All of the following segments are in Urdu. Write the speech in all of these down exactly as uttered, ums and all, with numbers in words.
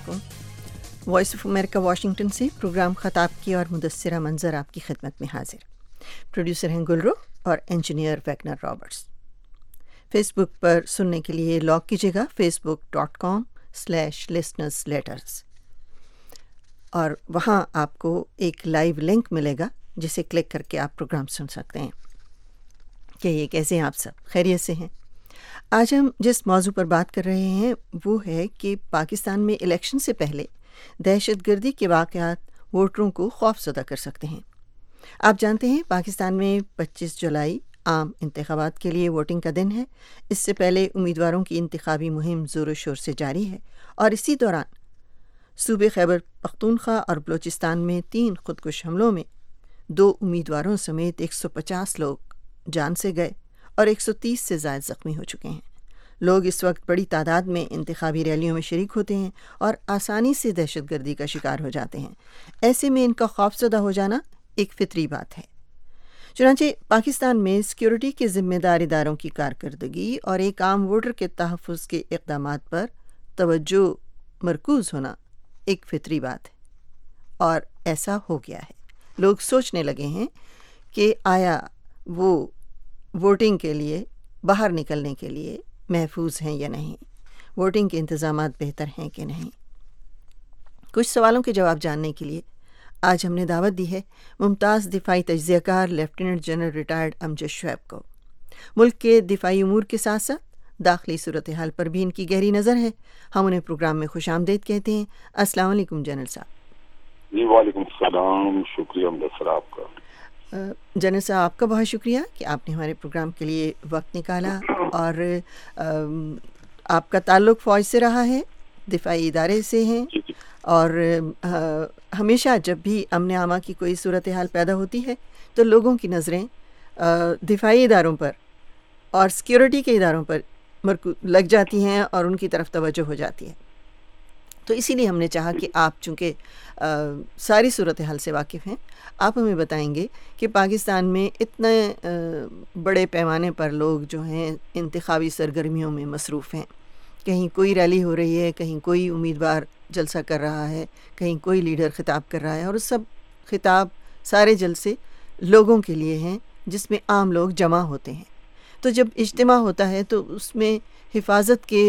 علیکم۔ وائس آف امریکہ واشنگٹن سے پروگرام خطاب کی اور مدثرہ منظر آپ کی خدمت میں حاضر۔ پروڈیوسر ہیں گلرو اور engineer Wagner Roberts. Facebook پر سننے کے لیے لاگ کیجیے گا Facebook dot com slash listeners letters, اور وہاں آپ کو ایک لائیو لنک ملے گا جسے کلک کر کے آپ پروگرام سن سکتے ہیں۔ کہ یہ کیسے ہیں آپ سب؟ خیریت سے ہیں؟ آج ہم جس موضوع پر بات کر رہے ہیں وہ ہے کہ پاکستان میں الیکشن سے پہلے دہشت گردی کے واقعات ووٹروں کو خوف زدہ کر سکتے ہیں۔ آپ جانتے ہیں پاکستان میں پچیس جولائی عام انتخابات کے لیے ووٹنگ کا دن ہے۔ اس سے پہلے امیدواروں کی انتخابی مہم زور و شور سے جاری ہے، اور اسی دوران صوبے خیبر پختونخوا اور بلوچستان میں تین خودکش حملوں میں دو امیدواروں سمیت ایک سو پچاس لوگ جان سے گئے اور ایک سو تیس سے زائد زخمی ہو چکے ہیں۔ لوگ اس وقت بڑی تعداد میں انتخابی ریلیوں میں شریک ہوتے ہیں اور آسانی سے دہشت گردی کا شکار ہو جاتے ہیں۔ ایسے میں ان کا خوف زدہ ہو جانا ایک فطری بات ہے۔ چنانچہ پاکستان میں سیکیورٹی کے ذمہ دار اداروں کی کارکردگی اور ایک عام ووٹر کے تحفظ کے اقدامات پر توجہ مرکوز ہونا ایک فطری بات ہے، اور ایسا ہو گیا ہے۔ لوگ سوچنے لگے ہیں کہ آیا وہ ووٹنگ کے لیے باہر نکلنے کے لیے محفوظ ہیں یا نہیں، ووٹنگ کے انتظامات بہتر ہیں کہ نہیں۔ کچھ سوالوں کے جواب جاننے کے لیے آج ہم نے دعوت دی ہے ممتاز دفاعی تجزیہ کار lieutenant general retired Amjad Shoaib کو۔ ملک کے دفاعی امور کے ساتھ ساتھ داخلی صورتحال پر بھی ان کی گہری نظر ہے۔ ہم انہیں پروگرام میں خوش آمدید کہتے ہیں۔ السلام علیکم جنرل صاحب۔ جی وعلیکم السلام، شکریہ امجد سر آپ کا۔ جنرل صاحب آپ کا بہت شکریہ کہ آپ نے ہمارے پروگرام کے لیے وقت نکالا، اور آپ کا تعلق فوج سے رہا ہے، دفاعی ادارے سے ہیں، اور ہمیشہ جب بھی امن عامہ کی کوئی صورتحال پیدا ہوتی ہے تو لوگوں کی نظریں دفاعی اداروں پر اور سیکیورٹی کے اداروں پر لگ جاتی ہیں اور ان کی طرف توجہ ہو جاتی ہے۔ تو اسی لیے ہم نے چاہا کہ آپ چونکہ ساری صورتحال سے واقف ہیں، آپ ہمیں بتائیں گے کہ پاکستان میں اتنے بڑے پیمانے پر لوگ جو ہیں انتخابی سرگرمیوں میں مصروف ہیں، کہیں کوئی ریلی ہو رہی ہے، کہیں کوئی امیدوار جلسہ کر رہا ہے، کہیں کوئی لیڈر خطاب کر رہا ہے، اور سب خطاب سارے جلسے لوگوں کے لیے ہیں جس میں عام لوگ جمع ہوتے ہیں۔ تو جب اجتماع ہوتا ہے تو اس میں حفاظت کے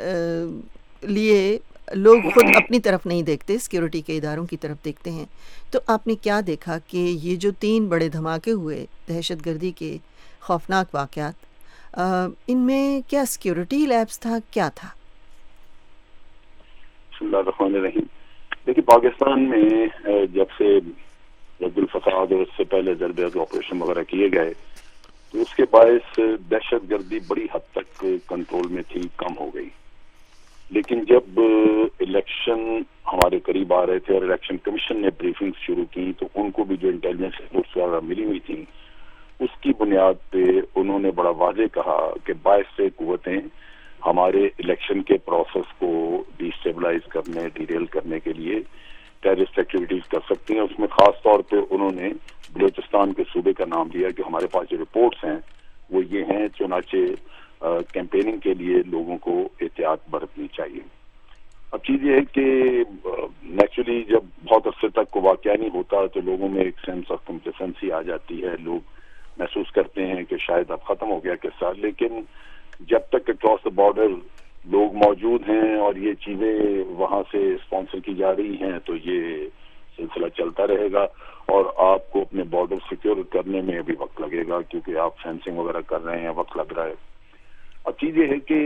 لیے لوگ خود اپنی طرف نہیں دیکھتے، سیکیورٹی کے اداروں کی طرف دیکھتے ہیں۔ تو آپ نے کیا دیکھا کہ یہ جو تین بڑے دھماکے ہوئے دہشت گردی کے خوفناک واقعات، ان میں کیا سیکیورٹی لیپس تھا، کیا تھا؟ بسم اللہ الرحمن الرحیم۔ دیکھیے پاکستان میں جب سے رد الفساد اور اس سے پہلے ضرب آپریشن وغیرہ کیے گئے تو اس کے باعث دہشت گردی بڑی حد تک کنٹرول میں تھی، کم ہو گئی۔ لیکن جب الیکشن ہمارے قریب آ رہے تھے اور الیکشن کمیشن نے بریفنگ شروع کی تو ان کو بھی جو انٹیلیجنس رپورٹس وغیرہ ملی ہوئی تھی اس کی بنیاد پہ انہوں نے بڑا واضح کہا کہ باعث سے قوتیں ہمارے الیکشن کے پروسیس کو ڈی اسٹیبلائز کرنے، ڈیریل کرنے کے لیے ٹیررسٹ ایکٹیویٹیز کر سکتی ہیں۔ اس میں خاص طور پہ انہوں نے بلوچستان کے صوبے کا نام لیا کہ ہمارے پاس جو رپورٹس ہیں وہ یہ ہیں، چنانچہ کیمپیننگ کے لیے لوگوں کو احتیاط برتنی چاہیے۔ اب چیز یہ ہے کہ نیچرلی جب بہت عرصے تک کوئی واقعہ نہیں ہوتا تو لوگوں میں ایک سینس آف کمپلیسنسی آ جاتی ہے، لوگ محسوس کرتے ہیں کہ شاید اب ختم ہو گیا قصہ، لیکن جب تک اکراس دا بارڈر لوگ موجود ہیں اور یہ چیزیں وہاں سے اسپانسر کی جا رہی ہیں تو یہ سلسلہ چلتا رہے گا، اور آپ کو اپنے بارڈر سیکیور کرنے میں ابھی وقت لگے گا کیونکہ آپ فینسنگ وغیرہ کر رہے ہیں، وقت لگ رہا ہے۔ اب چیز یہ ہے کہ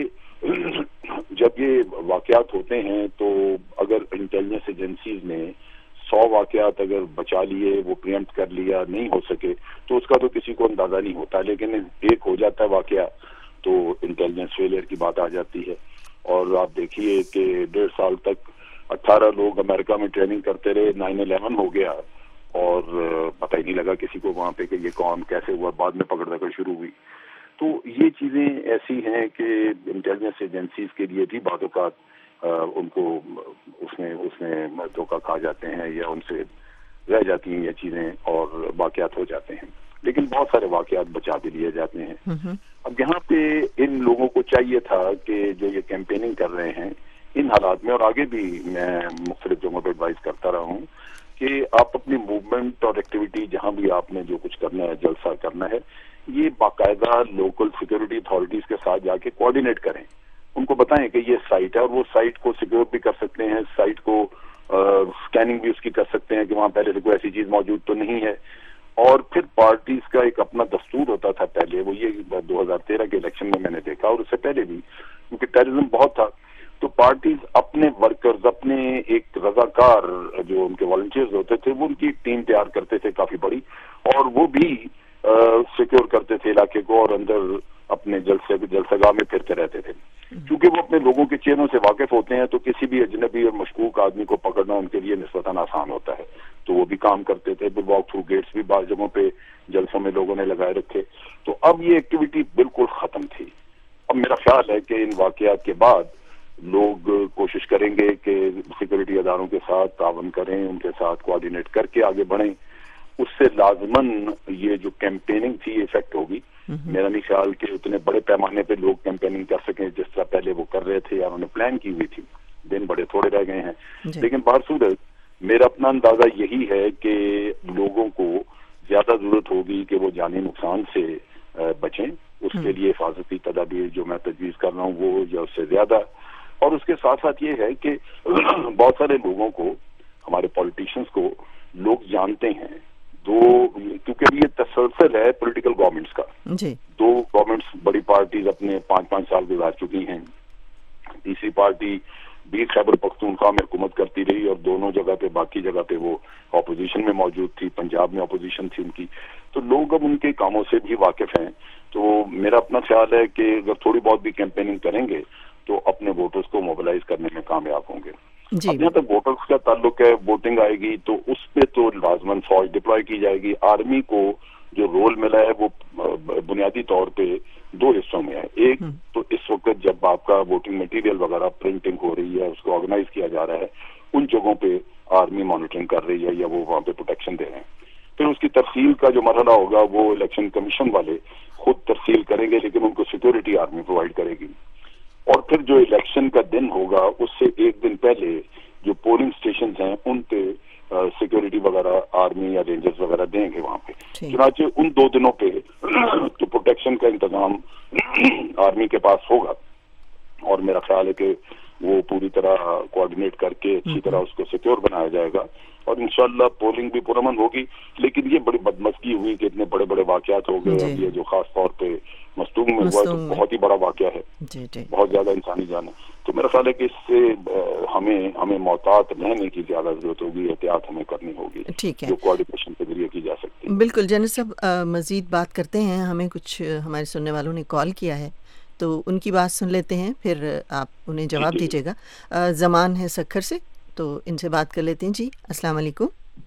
جب یہ واقعات ہوتے ہیں تو اگر انٹیلیجنس ایجنسیز نے سو واقعات اگر بچا لیے، وہ پریمپٹ کر لیا، نہیں ہو سکے تو اس کا تو کسی کو اندازہ نہیں ہوتا، لیکن ایک ہو جاتا ہے واقعہ تو انٹیلیجنس فیلئر کی بات آ جاتی ہے۔ اور آپ دیکھیے کہ ڈیڑھ سال تک اٹھارہ لوگ امریکہ میں ٹریننگ کرتے رہے، نائن الیون ہو گیا اور پتہ ہی نہیں لگا کسی کو وہاں پہ کہ یہ کون کیسے ہوا، بعد میں پکڑ دکڑ شروع ہوئی۔ تو یہ چیزیں ایسی ہیں کہ انٹیلیجنس ایجنسیز کے لیے بھی بعض اوقات ان کو اس میں اس میں دھوکہ کھا جاتے ہیں یا ان سے رہ جاتی ہیں یہ چیزیں اور واقعات ہو جاتے ہیں، لیکن بہت سارے واقعات بچا بھی لیے جاتے ہیں۔ اب یہاں پہ ان لوگوں کو چاہیے تھا کہ جو یہ کیمپیننگ کر رہے ہیں ان حالات میں، اور آگے بھی میں مختلف جگہوں پہ ایڈوائز کرتا رہا ہوں کہ آپ اپنی موومنٹ اور ایکٹیویٹی جہاں بھی آپ نے جو کچھ کرنا ہے، جلسہ کرنا ہے، یہ باقاعدہ لوکل سیکورٹی اتھارٹیز کے ساتھ جا کے کوآرڈینیٹ کریں، ان کو بتائیں کہ یہ سائٹ ہے، اور وہ سائٹ کو سیکیور بھی کر سکتے ہیں، سائٹ کو اسکیننگ بھی اس کی کر سکتے ہیں کہ وہاں پہلے سے کوئی ایسی چیز موجود تو نہیں ہے. اور پھر پارٹیز کا ایک اپنا دستور ہوتا تھا پہلے، وہ یہ دو ہزار تیرہ کے الیکشن میں میں نے دیکھا، اور اس سے پہلے بھی، کیونکہ ٹیررزم بہت تھا، تو پارٹیز اپنے ورکرز، اپنے ایک رضاکار جو ان کے والنٹیئرز ہوتے تھے، وہ ان کی ٹیم تیار کرتے تھے کافی بڑی، اور وہ بھی سیکیور کرتے تھے علاقے کو، اور اندر اپنے جلسے جلسہ گاہ میں پھرتے رہتے تھے. کیونکہ وہ اپنے لوگوں کے چہروں سے واقف ہوتے ہیں، تو کسی بھی اجنبی اور مشکوک آدمی کو پکڑنا ان کے لیے نسبتاً آسان ہوتا ہے، تو وہ بھی کام کرتے تھے. واک تھرو گیٹس بھی بعض جگہوں پہ جلسوں میں لوگوں نے لگائے رکھے. تو اب یہ ایکٹیویٹی بالکل ختم تھی. اب میرا خیال ہے کہ ان واقعات کے بعد لوگ کوشش کریں گے کہ سیکورٹی اداروں کے ساتھ تعاون کریں، ان کے ساتھ کوآرڈینیٹ کر کے آگے بڑھیں. اس سے لازماً یہ جو کیمپیننگ تھی افیکٹ ہوگی. میرا نہیں خیال کہ اتنے بڑے پیمانے پہ لوگ کیمپیننگ کر سکیں جس طرح پہلے وہ کر رہے تھے یا انہوں نے پلان کی ہوئی تھی. دن بڑے تھوڑے رہ گئے ہیں. لیکن بہرصورت میرا اپنا اندازہ یہی ہے کہ لوگوں کو زیادہ ضرورت ہوگی کہ وہ جانی نقصان سے بچیں. اس کے لیے حفاظتی تدابیر جو میں تجویز کر رہا ہوں وہ یا اس سے زیادہ. اور اس کے ساتھ ساتھ یہ ہے کہ بہت سارے لوگوں کو، ہمارے پولیٹیشنز کو لوگ جانتے ہیں، دو کیونکہ یہ تسلسل ہے پولیٹیکل گورنمنٹس کا. جی. دو گورنمنٹس بڑی پارٹیز اپنے پانچ پانچ سال گزار چکی ہیں. تیسری پارٹی بھی خیبر پختونخوا میں حکومت کرتی رہی، اور دونوں جگہ پہ باقی جگہ پہ وہ اپوزیشن میں موجود تھی. پنجاب میں اپوزیشن تھی ان کی. تو لوگ اب ان کے کاموں سے بھی واقف ہیں. تو میرا اپنا خیال ہے کہ اگر تھوڑی بہت بھی کیمپیننگ کریں گے تو اپنے ووٹرز کو موبلائز کرنے میں کامیاب ہوں گے. جی. اب جہاں تک ووٹرز کا تعلق ہے، ووٹنگ آئے گی تو اس پہ تو لازماً فوج ڈپلوائے کی جائے گی. آرمی کو جو رول ملا ہے وہ بنیادی طور پہ دو حصوں میں ہے. ایک تو اس وقت جب آپ کا ووٹنگ مٹیریل وغیرہ پرنٹنگ ہو رہی ہے، اس کو آرگنائز کیا جا رہا ہے، ان جگہوں پہ آرمی مانیٹرنگ کر رہی ہے یا وہ وہاں پہ پروٹیکشن دے رہے ہیں. پھر اس کی ترسیل کا جو مرحلہ ہوگا وہ الیکشن کمیشن والے خود ترسیل کریں گے، لیکن ان کو سیکورٹی آرمی پرووائڈ کرے گی. اور پھر جو الیکشن کا دن ہوگا اس سے ایک دن پہلے جو پولنگ اسٹیشنز ہیں ان پہ سیکورٹی وغیرہ آرمی یا رینجرز وغیرہ دیں گے وہاں پہ. چنانچہ ان دو دنوں پہ تو پروٹیکشن کا انتظام آرمی کے پاس ہوگا، اور میرا خیال ہے کہ وہ پوری طرح کوآرڈینیٹ کر کے اچھی طرح اس کو سیکیور بنایا جائے گا، اور انشاءاللہ پولنگ بھی پرامن ہوگی. لیکن یہ بڑی بدمزگی ہوئی کہ اتنے بڑے بڑے واقعات ہو گئے. اب یہ جو خاص طور پہ مستونگ میں ہوا ہے تو بہت ہی بڑا واقعہ ہے، بہت زیادہ انسانی جان ہے. تو میرا خیال ہے کہ اس سے ہمیں ہمیں محتاط رہنے کی زیادہ ضرورت ہوگی، احتیاط ہمیں کرنی ہوگی جو کوآرڈینیشن کے ذریعے کی جا سکتی ہے. بالکل جنرل صاحب، مزید بات کرتے ہیں. ہمیں کچھ ہمارے سننے والوں نے کال کیا ہے تو ان کی بات سن لیتے ہیں، پھر آپ انہیں جواب دیجیے گا. زمان ہے سکھر سے، تو ان سے بات کر لیتے ہیں. جی السلام علیکم.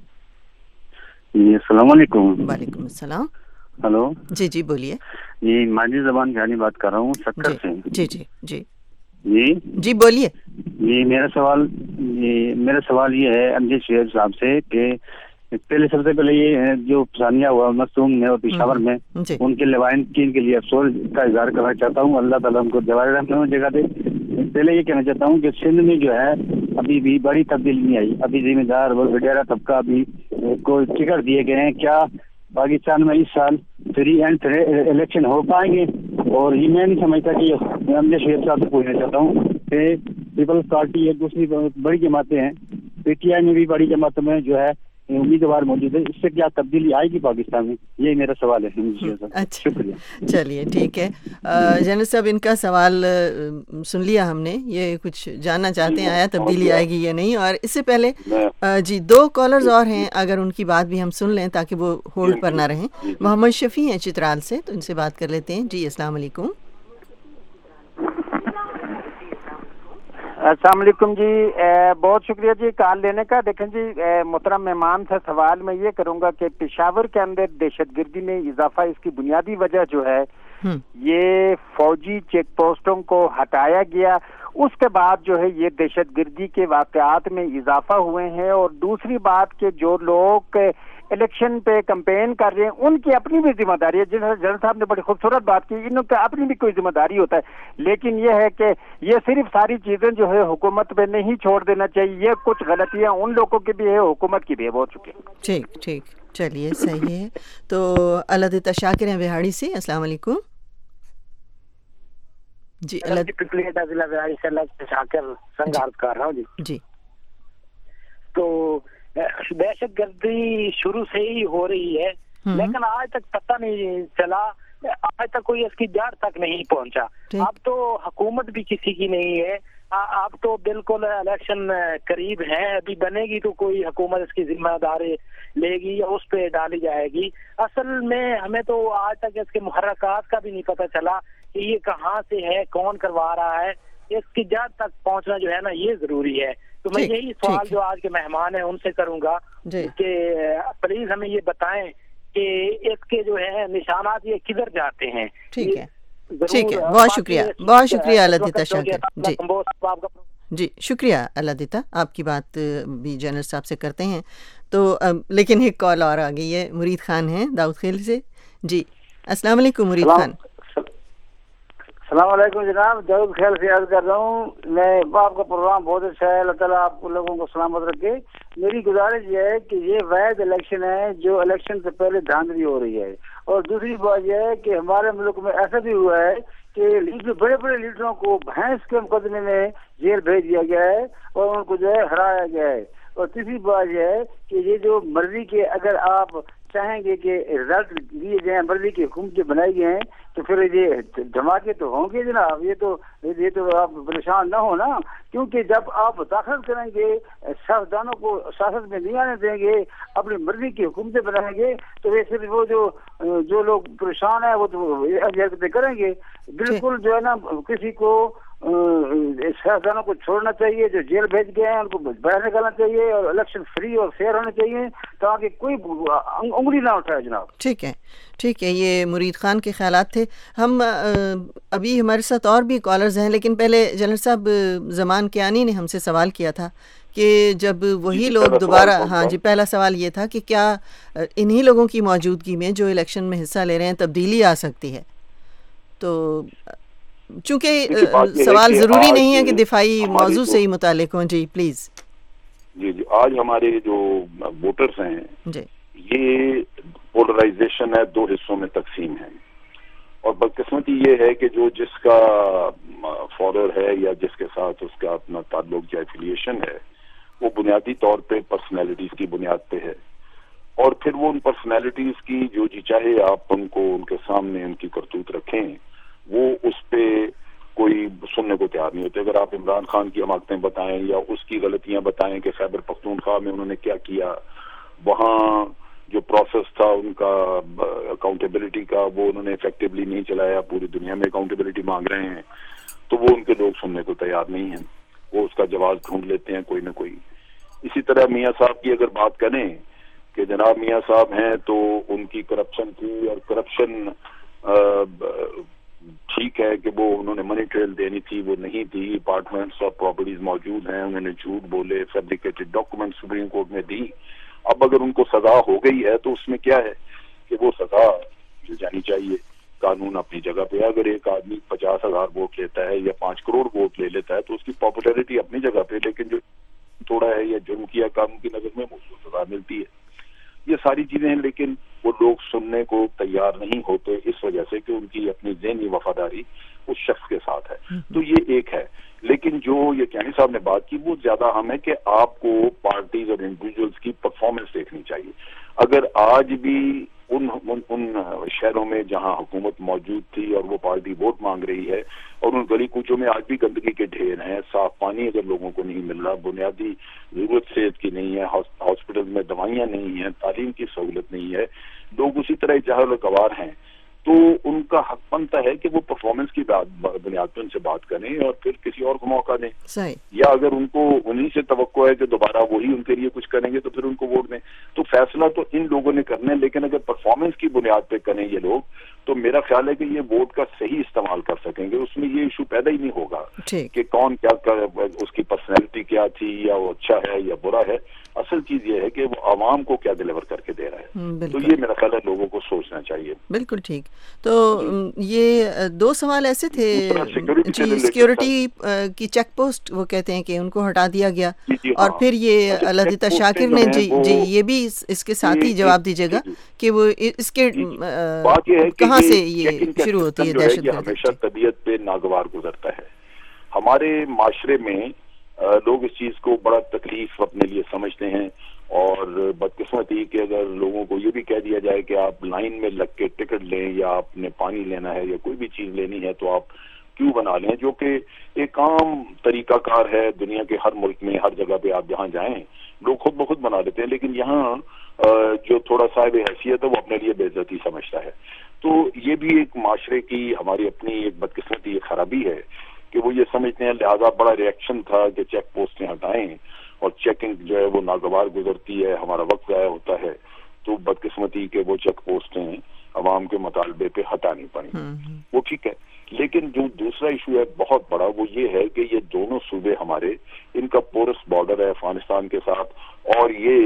جی السلام علیکم. وعلیکم السلام. ہلو. جی جی بولیے. جی ماجد زبان جانی بات کر رہا ہوں سکھر سے. جی جی جی جی جی بولیے. جی میرا سوال جی میرا سوال یہ ہے امجد شعیب صاحب سے کہ پہلے سب سے پہلے یہ جو ثانیہ ہوا مستونگ میں اور پشاور میں ان کے لوائنٹین کے لیے افسوس کا اظہار کرنا چاہتا ہوں. اللہ تعالیٰ ان کو جوار رحمت جگہ دے. پہلے یہ کہنا چاہتا ہوں کہ سندھ میں جو ہے ابھی بھی بڑی تبدیلی نہیں آئی. ابھی ذمہ دار وغیرہ طبقہ بھی کو ٹکٹ دیے گئے ہیں. کیا پاکستان میں اس سال فری اینڈ فیئر الیکشن ہو پائیں گے؟ اور یہ میں نہیں سمجھتا کہ امجد شعیب صاحب سے پوچھنا چاہتا ہوں کہ پیپلز پارٹی ایک دوسری بڑی جماعتیں ہیں، پی ٹی آئی میں بھی بڑی جماعتوں میں جو ہے امیدوار موجود ہے، اس سے کیا تبدیلی آئے گی پاکستان میں؟ یہ میرا سوال ہے. اچھا چلیے ٹھیک ہے. جنرل صاحب ان کا سوال سن لیا ہم نے. یہ کچھ جاننا چاہتے ہیں آیا تبدیلی آئے گی یا نہیں. اور اس سے پہلے جی دو کالرز اور ہیں، اگر ان کی بات بھی ہم سن لیں تاکہ وہ ہولڈ پر نہ رہیں. محمد شفیع ہیں چترال سے، تو ان سے بات کر لیتے ہیں. جی السلام علیکم. السلام علیکم جی. بہت شکریہ جی کال لینے کا. دیکھیں جی محترم مہمان سے سوال میں یہ کروں گا کہ پشاور کے اندر دہشت گردی میں اضافہ، اس کی بنیادی وجہ جو ہے یہ فوجی چیک پوسٹوں کو ہٹایا گیا، اس کے بعد جو ہے یہ دہشت گردی کے واقعات میں اضافہ ہوئے ہیں. اور دوسری بات کہ جو لوگ الیکشن پہ کمپین کر رہے ہیں ان کی اپنی بھی ذمہ داری ہے. جنرل صاحب نے بڑی خوبصورت بات کی, ان کا اپنی بھی کوئی ذمہ داری ہوتا ہے, لیکن یہ ہے کہ یہ صرف ساری چیزیں جو ہے حکومت پہ نہیں چھوڑ دینا چاہیے. یہ کچھ غلطیاں ان لوگوں کی بھی ہے, حکومت کی بھی ہے. بہت شکریہ. ٹھیک ٹھیک, چلیے صحیح ہے. تو علادتہ شاکر ہیں بہاڑی سے. السلام علیکم. جی شاکر سنگارت کر رہا ہوں. جی جی تو دہشت گردی شروع سے ہی ہو رہی ہے, لیکن آج تک پتہ نہیں چلا, آج تک کوئی اس کی جڑ تک نہیں پہنچا. اب تو حکومت بھی کسی کی نہیں ہے, اب تو بالکل الیکشن قریب ہیں, ابھی بنے گی تو کوئی حکومت اس کی ذمہ داری لے گی یا اس پہ ڈالی جائے گی. اصل میں ہمیں تو آج تک اس کے محرکات کا بھی نہیں پتہ چلا کہ یہ کہاں سے ہے, کون کروا رہا ہے. اس کی جڑ تک پہنچنا جو ہے نا یہ ضروری ہے. تو میں یہی سوال جو آج کے مہمان ہیں ان سے کروں گا کہ پلیز ہمیں یہ بتائیں کہ اس کے جو ہے نشانات یہ کدھر جاتے ہیں. ٹھیک ہے ٹھیک ہے, بہت شکریہ بہت شکریہ علادتہ شاکر. جی جی شکریہ علادتہ, آپ کی بات بھی جنرل صاحب سے کرتے ہیں. تو لیکن ایک کال اور آ گئی ہے, مرید خان ہیں داؤد خیل سے. جی السلام علیکم مرید خان. السلام علیکم جناب, داؤد خیل سے عرض کر رہا ہوں. میں آپ کا پروگرام بہت اچھا ہے, اللہ تعالیٰ آپ لوگوں کو سلامت رکھے. میری گزارش یہ ہے کہ یہ وید الیکشن ہے جو الیکشن سے پہلے دھاندلی ہو رہی ہے. اور دوسری بات یہ ہے کہ ہمارے ملک میں ایسا بھی ہوا ہے کہ لیڈر بڑے بڑے لیڈروں کو بھینس کے مقدمے میں جیل بھیج دیا گیا ہے اور ان کو جو ہے ہرایا گیا ہے. اور تیسری بات یہ ہے کہ یہ جو مرضی کے اگر آپ چاہیں گے کہ رزلٹ دیے جائیں, مرضی کی حکومتیں بنائی گئی ہیں, تو پھر یہ دھماکے تو ہوں گے جناب. یہ تو یہ تو آپ پریشان نہ ہو نا, کیونکہ جب آپ داخل کریں گے سیاستدانوں کو سیاست میں نہیں آنے دیں گے, اپنی مرضی کی حکومتیں بنائیں گے, تو یہ صرف وہ جو جو لوگ پریشان ہیں وہ تو حرکتیں کریں گے. بالکل جو ہے نا کسی کو سیاستدانوں کو چھوڑنا چاہیے, جو جیل بھیج گئے ہیں ان کو باہر نکالنا چاہیے, اور الیکشن فری اور فیئر ہونے چاہیے تاکہ کوئی انگلی نہ اٹھائے جناب. ٹھیک ہے ٹھیک ہے, یہ مرید خان کے خیالات تھے. ہم ابھی ہمارے ساتھ اور بھی کالرز ہیں, لیکن پہلے جنرل صاحب زمان کیانی نے ہم سے سوال کیا تھا کہ جب وہی لوگ دوبارہ, ہاں جی پہلا سوال یہ تھا کہ کیا انہی لوگوں کی موجودگی میں جو الیکشن میں حصہ لے رہے ہیں تبدیلی آ سکتی ہے. تو چونکہ سوال ضروری نہیں ہے کہ دفاعی موضوع سے ہی متعلق ہوں. جی پلیز. جی جی آج ہمارے جو ووٹرز ہیں جی یہ پولرائزیشن ہے, دو حصوں میں تقسیم ہے, اور بدقسمتی یہ ہے کہ جو جس کا فالوور ہے یا جس کے ساتھ اس کا اپنا تعلق یا ایفیلیشن ہے وہ بنیادی طور پہ پرسنالٹیز کی بنیاد پہ ہے, اور پھر وہ ان پرسنالٹیز کی جو جی چاہے آپ ان کو ان کے سامنے ان کی کرتوت رکھیں, وہ اس پہ کوئی سننے کو تیار نہیں ہوتے. اگر آپ عمران خان کی حماقتیں بتائیں یا اس کی غلطیاں بتائیں کہ خیبر پختونخوا میں انہوں نے کیا کیا, وہاں جو پروسیس تھا ان کا اکاؤنٹیبلٹی کا وہ انہوں نے افیکٹولی نہیں چلایا, پوری دنیا میں اکاؤنٹیبلٹی مانگ رہے ہیں, تو وہ ان کے لوگ سننے کو تیار نہیں ہیں, وہ اس کا جواز ڈھونڈ لیتے ہیں کوئی نہ کوئی. اسی طرح میاں صاحب کی اگر بات کریں کہ جناب میاں صاحب ہیں تو ان کی کرپشن تھی, اور کرپشن ٹھیک ہے کہ وہ انہوں نے منی ٹریل دینی تھی, وہ نہیں تھی. اپارٹمنٹس اور پراپرٹیز موجود ہیں, انہوں نے جھوٹ بولے, فیبریکیٹڈ ڈاکومنٹ سپریم کورٹ میں دی. اب اگر ان کو سزا ہو گئی ہے تو اس میں کیا ہے کہ وہ سزا مل جانی چاہیے. قانون اپنی جگہ پہ, اگر ایک آدمی پچاس ہزار ووٹ لیتا ہے یا پانچ کروڑ ووٹ لے لیتا ہے تو اس کی پاپولیرٹی اپنی جگہ پہ, لیکن جو توڑا ہے یا جرم کیا قانون کی نظر میں اس کو سزا ملتی ہے. یہ ساری چیزیں ہیں, لیکن وہ لوگ سننے کو تیار نہیں ہوتے اس وجہ سے کہ ان کی اپنی ذہنی وفاداری اس شخص کے ساتھ ہے. تو یہ ایک ہے. لیکن جو یہ کیانی صاحب نے بات کی وہ زیادہ اہم ہے کہ آپ کو پارٹیز اور انڈیویجولز کی پرفارمنس دیکھنی چاہیے. اگر آج بھی ان ان شہروں میں جہاں حکومت موجود تھی اور وہ پارٹی ووٹ مانگ رہی ہے, اور ان گلی کوچوں میں آج بھی گندگی کے ڈھیر ہیں, صاف پانی اگر لوگوں کو نہیں مل رہا, بنیادی ضرورت صحت کی نہیں ہے, ہاسپٹل میں دوائیاں نہیں ہیں, تعلیم کی سہولت نہیں ہے, لوگ اسی طرح جہل و گوار ہیں, تو ان کا حق بنتا ہے کہ وہ پرفارمنس کی بنیاد پہ ان سے بات کریں اور پھر کسی اور کو موقع دیں. یا اگر ان کو انہیں سے توقع ہے کہ دوبارہ وہی ان کے لیے کچھ کریں گے تو پھر ان کو ووٹ دیں. تو فیصلہ تو ان لوگوں نے کرنا ہے, لیکن اگر پرفارمنس کی بنیاد پہ کریں یہ لوگ تو میرا خیال ہے کہ یہ ووٹ کا صحیح استعمال کر سکیں گے. اس میں یہ ایشو پیدا ہی نہیں ہوگا کہ کون کیا کر, اس کی پرسنالٹی کیا تھی یا وہ اچھا ہے یا برا ہے. اصل چیز یہ ہے کہ وہ عوام کو کیا ڈیلیور کر کے دے رہا ہے. تو یہ میرا خیال ہے لوگوں کو سوچنا چاہیے. بالکل ٹھیک. تو یہ دو سوال ایسے تھے جی, سیکیورٹی کی چیک پوسٹ وہ کہتے ہیں کہ ان کو ہٹا دیا گیا, اور پھر یہ لدیتا شاکر نے جی جی یہ بھی اس کے ساتھ ہی جواب دیجیے گا کہ وہ اس کے کہاں سے یہ شروع ہوتی ہے دہشت گردی. ہمیشہ طبیعت پہ ناگوار گزرتا ہے. ہمارے معاشرے میں لوگ اس چیز کو بڑا تکلیف اپنے لیے سمجھتے ہیں, اور بدقسمتی کہ اگر لوگوں کو یہ بھی کہہ دیا جائے کہ آپ لائن میں لگ کے ٹکٹ لیں یا آپ نے پانی لینا ہے یا کوئی بھی چیز لینی ہے تو آپ کیوں بنا لیں, جو کہ ایک عام طریقہ کار ہے دنیا کے ہر ملک میں, ہر جگہ پہ آپ جہاں جائیں لوگ خود بخود بنا لیتے ہیں. لیکن یہاں جو تھوڑا صاحب حیثیت ہے وہ اپنے لیے بے عزتی سمجھتا ہے. تو یہ بھی ایک معاشرے کی ہماری اپنی ایک بدقسمتی, ایک خرابی ہے کہ وہ یہ سمجھتے ہیں. لہذا بڑا ریئیکشن تھا کہ چیک پوسٹیں ہٹائیں, اور چیکنگ جو ہے وہ ناگوار گزرتی ہے, ہمارا وقت ضائع ہوتا ہے. تو بدقسمتی کہ وہ چیک پوسٹیں عوام کے مطالبے پہ ہٹانی پڑیں, وہ ٹھیک ہے. لیکن جو دوسرا ایشو ہے بہت بڑا, وہ یہ ہے کہ یہ دونوں صوبے ہمارے, ان کا پورس بارڈر ہے افغانستان کے ساتھ, اور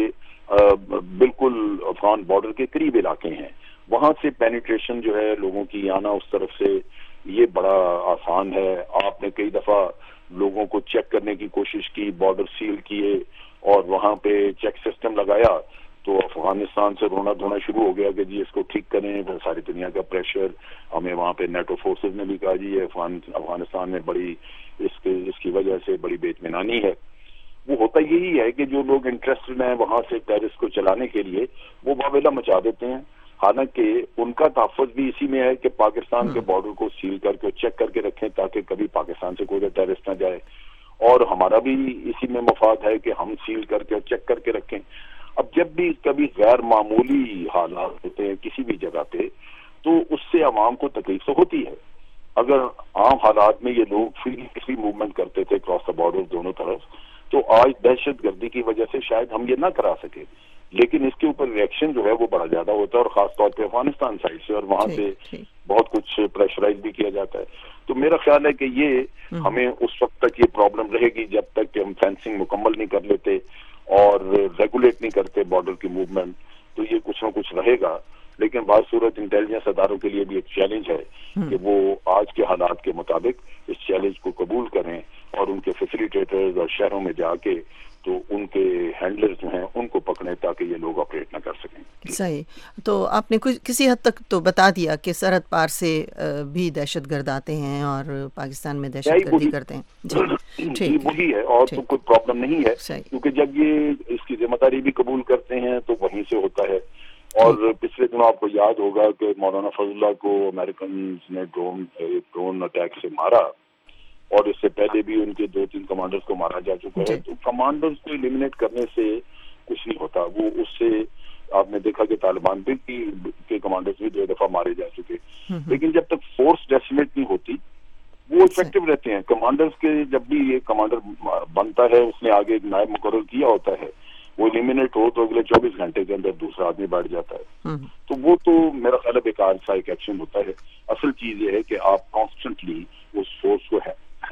یہ بالکل افغان بارڈر کے قریب علاقے ہیں. وہاں سے پینیٹریشن جو ہے لوگوں کی آنا اس طرف سے یہ بڑا آسان ہے. آپ نے کئی دفعہ لوگوں کو چیک کرنے کی کوشش کی, بارڈر سیل کیے اور وہاں پہ چیک سسٹم لگایا, تو افغانستان سے رونا دھونا شروع ہو گیا کہ جی اس کو ٹھیک کریں. ساری دنیا کا پریشر, ہمیں وہاں پہ نیٹو فورسز نے بھی کہا جی افغانستان میں بڑی اس کے اس کی وجہ سے بڑی بے اطمینانی ہے. وہ ہوتا یہی ہے کہ جو لوگ انٹرسٹڈ ہیں وہاں سے ٹیررسٹ کو چلانے کے لیے وہ واویلا مچا دیتے ہیں. حالانکہ ان کا تحفظ بھی اسی میں ہے کہ پاکستان کے بارڈر کو سیل کر کے چیک کر کے رکھیں تاکہ کبھی پاکستان سے کوئی ٹیررسٹ نہ جائے, اور ہمارا بھی اسی میں مفاد ہے کہ ہم سیل کر کے چیک کر کے رکھیں. اب جب بھی کبھی غیر معمولی حالات ہوتے ہیں کسی بھی جگہ پہ تو اس سے عوام کو تکلیف تو ہوتی ہے. اگر عام حالات میں یہ لوگ فری کسی موومنٹ کرتے تھے کراس دا بارڈر دونوں طرف, تو آج دہشت گردی کی وجہ سے شاید ہم یہ نہ کرا سکے. لیکن اس کے اوپر ریئیکشن جو ہے وہ بڑا زیادہ ہوتا ہے, اور خاص طور پہ افغانستان سائڈ سے, اور وہاں سے بہت کچھ پریشرائز بھی کیا جاتا ہے. تو میرا خیال ہے کہ یہ ہمیں اس وقت تک یہ پرابلم رہے گی جب تک کہ ہم فینسنگ مکمل نہیں کر لیتے اور ریگولیٹ نہیں کرتے بارڈر کی موومنٹ, تو یہ کچھ نہ کچھ رہے گا. لیکن بعض صورت انٹیلیجنس اداروں کے لیے بھی ایک چیلنج ہے کہ وہ آج کے حالات کے مطابق اس چیلنج کو قبول کریں اور ان کے فیسیلیٹیٹرز اور شہروں میں جا کے تو ان کے ہینڈلرز جو ہیں ان کو پکڑیں تاکہ یہ لوگ آپریٹ نہ کر سکیں. صحیح. تو آپ نے کچھ کسی حد تک تو بتا دیا کہ سرحد پار سے بھی دہشت گرد آتے ہیں اور پاکستان میں دہشت گردی کرتے ہیں. جی جی وہی ہے, اور تو کوئی پرابلم نہیں ہے, کیونکہ جب یہ اس کی ذمہ داری بھی قبول کرتے ہیں تو وہیں سے ہوتا ہے. اور پچھلے دنوں آپ کو یاد ہوگا کہ مولانا فضل اللہ کو امریکنز نے ڈرون ڈرون اٹیک سے مارا, اور اس سے پہلے بھی ان کے دو تین کمانڈرز کو مارا جا چکا ہے. تو کمانڈرز کو ایلیمینیٹ کرنے سے کچھ نہیں ہوتا. وہ اس سے آپ نے دیکھا کہ طالبان بھی کے کمانڈرز بھی دو دفعہ مارے جا چکے. لیکن جب تک فورس ڈیسیمیٹ نہیں ہوتی وہ افیکٹو رہتے ہیں. کمانڈرز کے جب بھی یہ کمانڈر بنتا ہے اس نے آگے ایک نائب مقرر کیا ہوتا ہے, وہ ایلیمینیٹ ہو تو اگلے چوبیس گھنٹے کے اندر دوسرا آدمی بیٹھ جاتا ہے. تو وہ تو میرا خیال ہے بیکار سا ایک ایکشن ہوتا ہے. اصل چیز یہ ہے کہ آپ کانسٹنٹلی اس فورس کو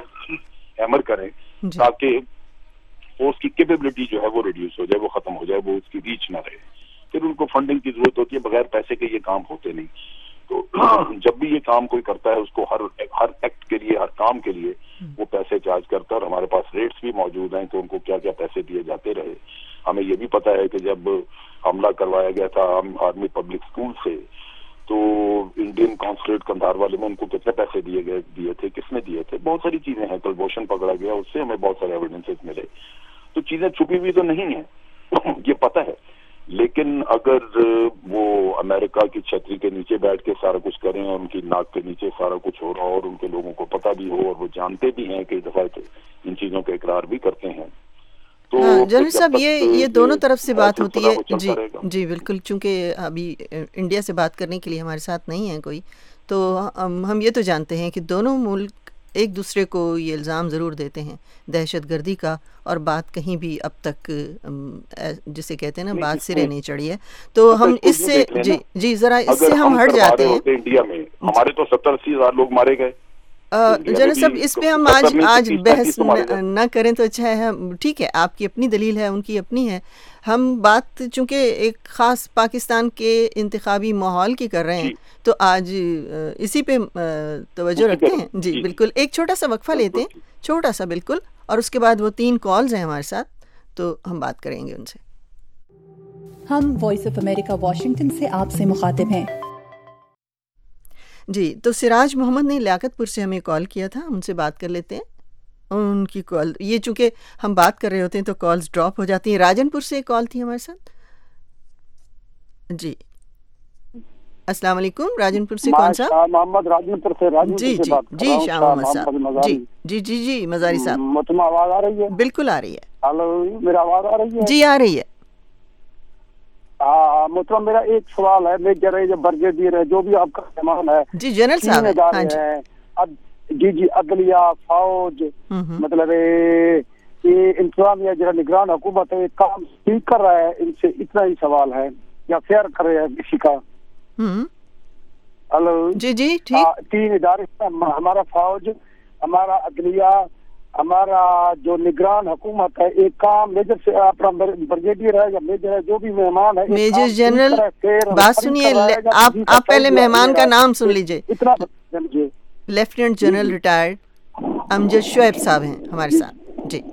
ہیمر کریں تاکہ فورس کی کیپیبلٹی جو ہے وہ ریڈیوس ہو جائے, وہ ختم ہو جائے, وہ اس کی ریچ نہ رہے. پھر ان کو فنڈنگ کی ضرورت ہوتی ہے, بغیر پیسے کے یہ کام ہوتے نہیں. تو جب بھی یہ کام کوئی کرتا ہے اس کو ہر ہر ایکٹ کے لیے, ہر کام کے لیے وہ پیسے چارج کرتا ہے, اور ہمارے پاس ریٹس بھی موجود ہیں کہ ان کو کیا کیا پیسے دیے جاتے رہے. ہمیں یہ بھی پتا ہے کہ جب حملہ کروایا گیا تھا آرمی پبلک اسکول سے تو انڈین کانسولیٹ کندھار والے میں ان کو کتنے پیسے دیے گئے دیے تھے, کس نے دیے تھے, بہت ساری چیزیں ہیں. کلبھوشن پکڑا گیا, اس سے ہمیں بہت سارے ایویڈنسز ملے. تو چیزیں چھپی ہوئی تو نہیں ہیں, یہ پتہ ہے. لیکن اگر وہ امریکہ کی چھتری کے نیچے بیٹھ کے سارا کچھ کریں اور ان کی ناک کے نیچے سارا کچھ ہو رہا ہو اور ان کے لوگوں کو پتہ بھی ہو اور وہ جانتے بھی ہیں کہ دفعہ ان چیزوں کا اقرار بھی کرتے ہیں, تو جنرل صاحب یہ یہ دونوں طرف سے بات ہوتی ہے. جی جی بالکل, چونکہ ابھی انڈیا سے بات کرنے کے لیے ہمارے ساتھ نہیں ہے کوئی, تو ہم یہ تو جانتے ہیں کہ دونوں ملک ایک دوسرے کو یہ الزام ضرور دیتے ہیں دہشت گردی کا, اور بات کہیں بھی اب تک جسے کہتے ہیں نا بات سرے نہیں چڑھی ہے. تو ہم اس سے جی جی ذرا اس سے ہم ہٹ جاتے ہیں. انڈیا میں ہمارے تو ستر اسی ہزار لوگ مارے گئے, जनरल साहब इस पे हम आज आज बहस न करें तो अच्छा है. ठीक है, आपकी अपनी दलील है, उनकी अपनी है. हम बात चूँकि एक ख़ास पाकिस्तान के इंतखाबी माहौल की कर रहे हैं तो आज इसी पे तवज्जो रखते हैं. जी बिल्कुल, एक छोटा सा वक्फा लेते हैं, छोटा सा बिल्कुल, और उसके बाद वो तीन कॉल्स हैं हमारे साथ तो हम बात करेंगे उनसे. हम वॉइस ऑफ अमेरिका वाशिंगटन से आपसे मुखातिब हैं. जी, तो सिराज मोहम्मद ने लियाकतपुर से हमें कॉल किया था, उनसे बात कर लेते हैं. उनकी कॉल, ये चूँकि हम बात कर रहे होते हैं तो कॉल्स ड्रॉप हो जाती हैं. राजनपुर से एक कॉल थी हमारे साथ. जी अस्सलाम वालेकुम. राजनपुर से कौन सा? मोहम्मद राजनपुर से. राजनपुर जी जी जी शाह मोहम्मद साहब. जी जी जी जी मजारी साहब. मतलब आवाज आ रही है? बिल्कुल आ रही है. हेलो, मेरा आवाज आ रही है? जी आ रही है. हाँ, मतलब मेरा एक सवाल है. मेजर है, जो ब्रिगेडियर है, जो भी आपका मेहमान है. जी जनरल साहब है. हाँ जी जी जी अदलिया फौज, मतलब ये इंतजामिया जो निगरान हुकूमत है, काम ठीक कर रहा है? इनसे इतना ही सवाल है, या फेयर कर रहे हैं किसी का? हेलो जी जी ठीक. तीन इदारे, हमारा फौज, हमारा अदलिया, हमारा जो निगरान हुकूमत है, एक काम मेजर से अपना ब्रिगेडियर है या मेजर है, जो भी मेहमान है, मेजर जनरल. बात सुनिए, आप आप पहले मेहमान का नाम सुन लीजिए. इतना समझिए. Lieutenant general retired Amjad Shoaib साहब हैं हमारे साथ. जी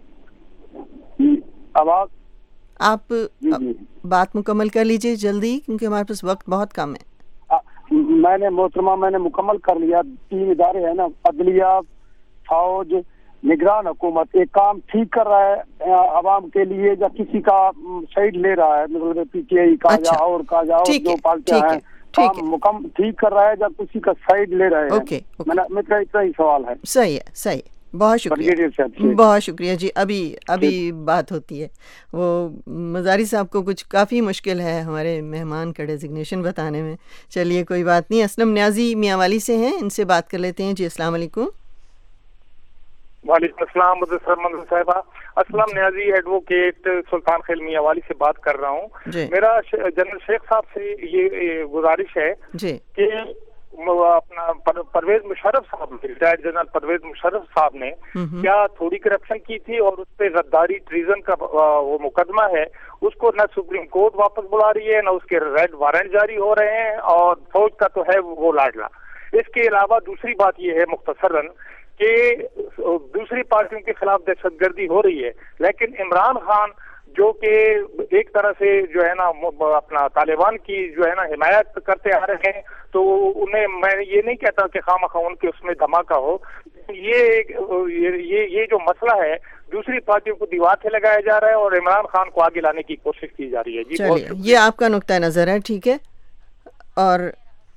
आवाज आप बात मुकम्मल कर लीजिए जल्दी, क्योंकि हमारे पास वक्त बहुत कम है. आ, मैंने मोहतरमा मैंने मुकम्मल कर लिया. तीन इदारे हैं ना, अदलिया, फौज, निगरान हुकूमत, एक काम ठीक कर रहा है आवाम के लिए, या किसी का साइड ले रहा है, मतलब पीटीआई का या और का या और जो पार्टियां हैं, काम मुकम्मल ठीक कर रहा है या किसी का साइड ले रहे हैं? ओके, मेरा इतना ही सवाल है. सही है, सही. बहुत शुक्रिया, बहुत शुक्रिया जी. अभी अभी बात होती है. वो मजारी साहब को कुछ काफ़ी मुश्किल है हमारे मेहमान का डेजिग्नेशन बताने में. चलिए कोई बात नहीं. असलम न्याजी मियांवाली से हैं, इनसे बात कर लेते हैं. जी अस्सलाम वालेकुम. वालेकुम अस्सलाम मंजूर साहिबा. असलम न्याजी एडवोकेट सुल्तान खेल मियांवाली से बात कर रहा हूँ. मेरा जनरल शेख साहब से ये गुजारिश है कि अपना परवेज मुशर्रफ साहब, रिटायर्ड जनरल परवेज मुशर्रफ साहब ने क्या थोड़ी करप्शन की थी, और उस पर गद्दारी ट्रीजन का वो मुकदमा है, उसको न सुप्रीम कोर्ट वापस बुला रही है, न उसके रेड वारंट जारी हो रहे हैं, और फौज का तो है वो लाडला. इसके अलावा दूसरी बात ये है मुख्तसरन कि दूसरी पार्टियों के खिलाफ दहशतगर्दी हो रही है, लेकिन इमरान खान जो कि एक तरह से जो है ना अपना तालिबान की जो है ना हिमायत करते आ रहे हैं, तो उन्हें मैं ये नहीं कहता कि खामखा उनके उसमें धमाका हो. ये ये ये जो मसला है, दूसरी पार्टियों को दीवार से लगाया जा रहा है और इमरान खान को आगे लाने की कोशिश की जा रही है. जी चलिए, ये आपका नुक्ता नजर है, ठीक है. और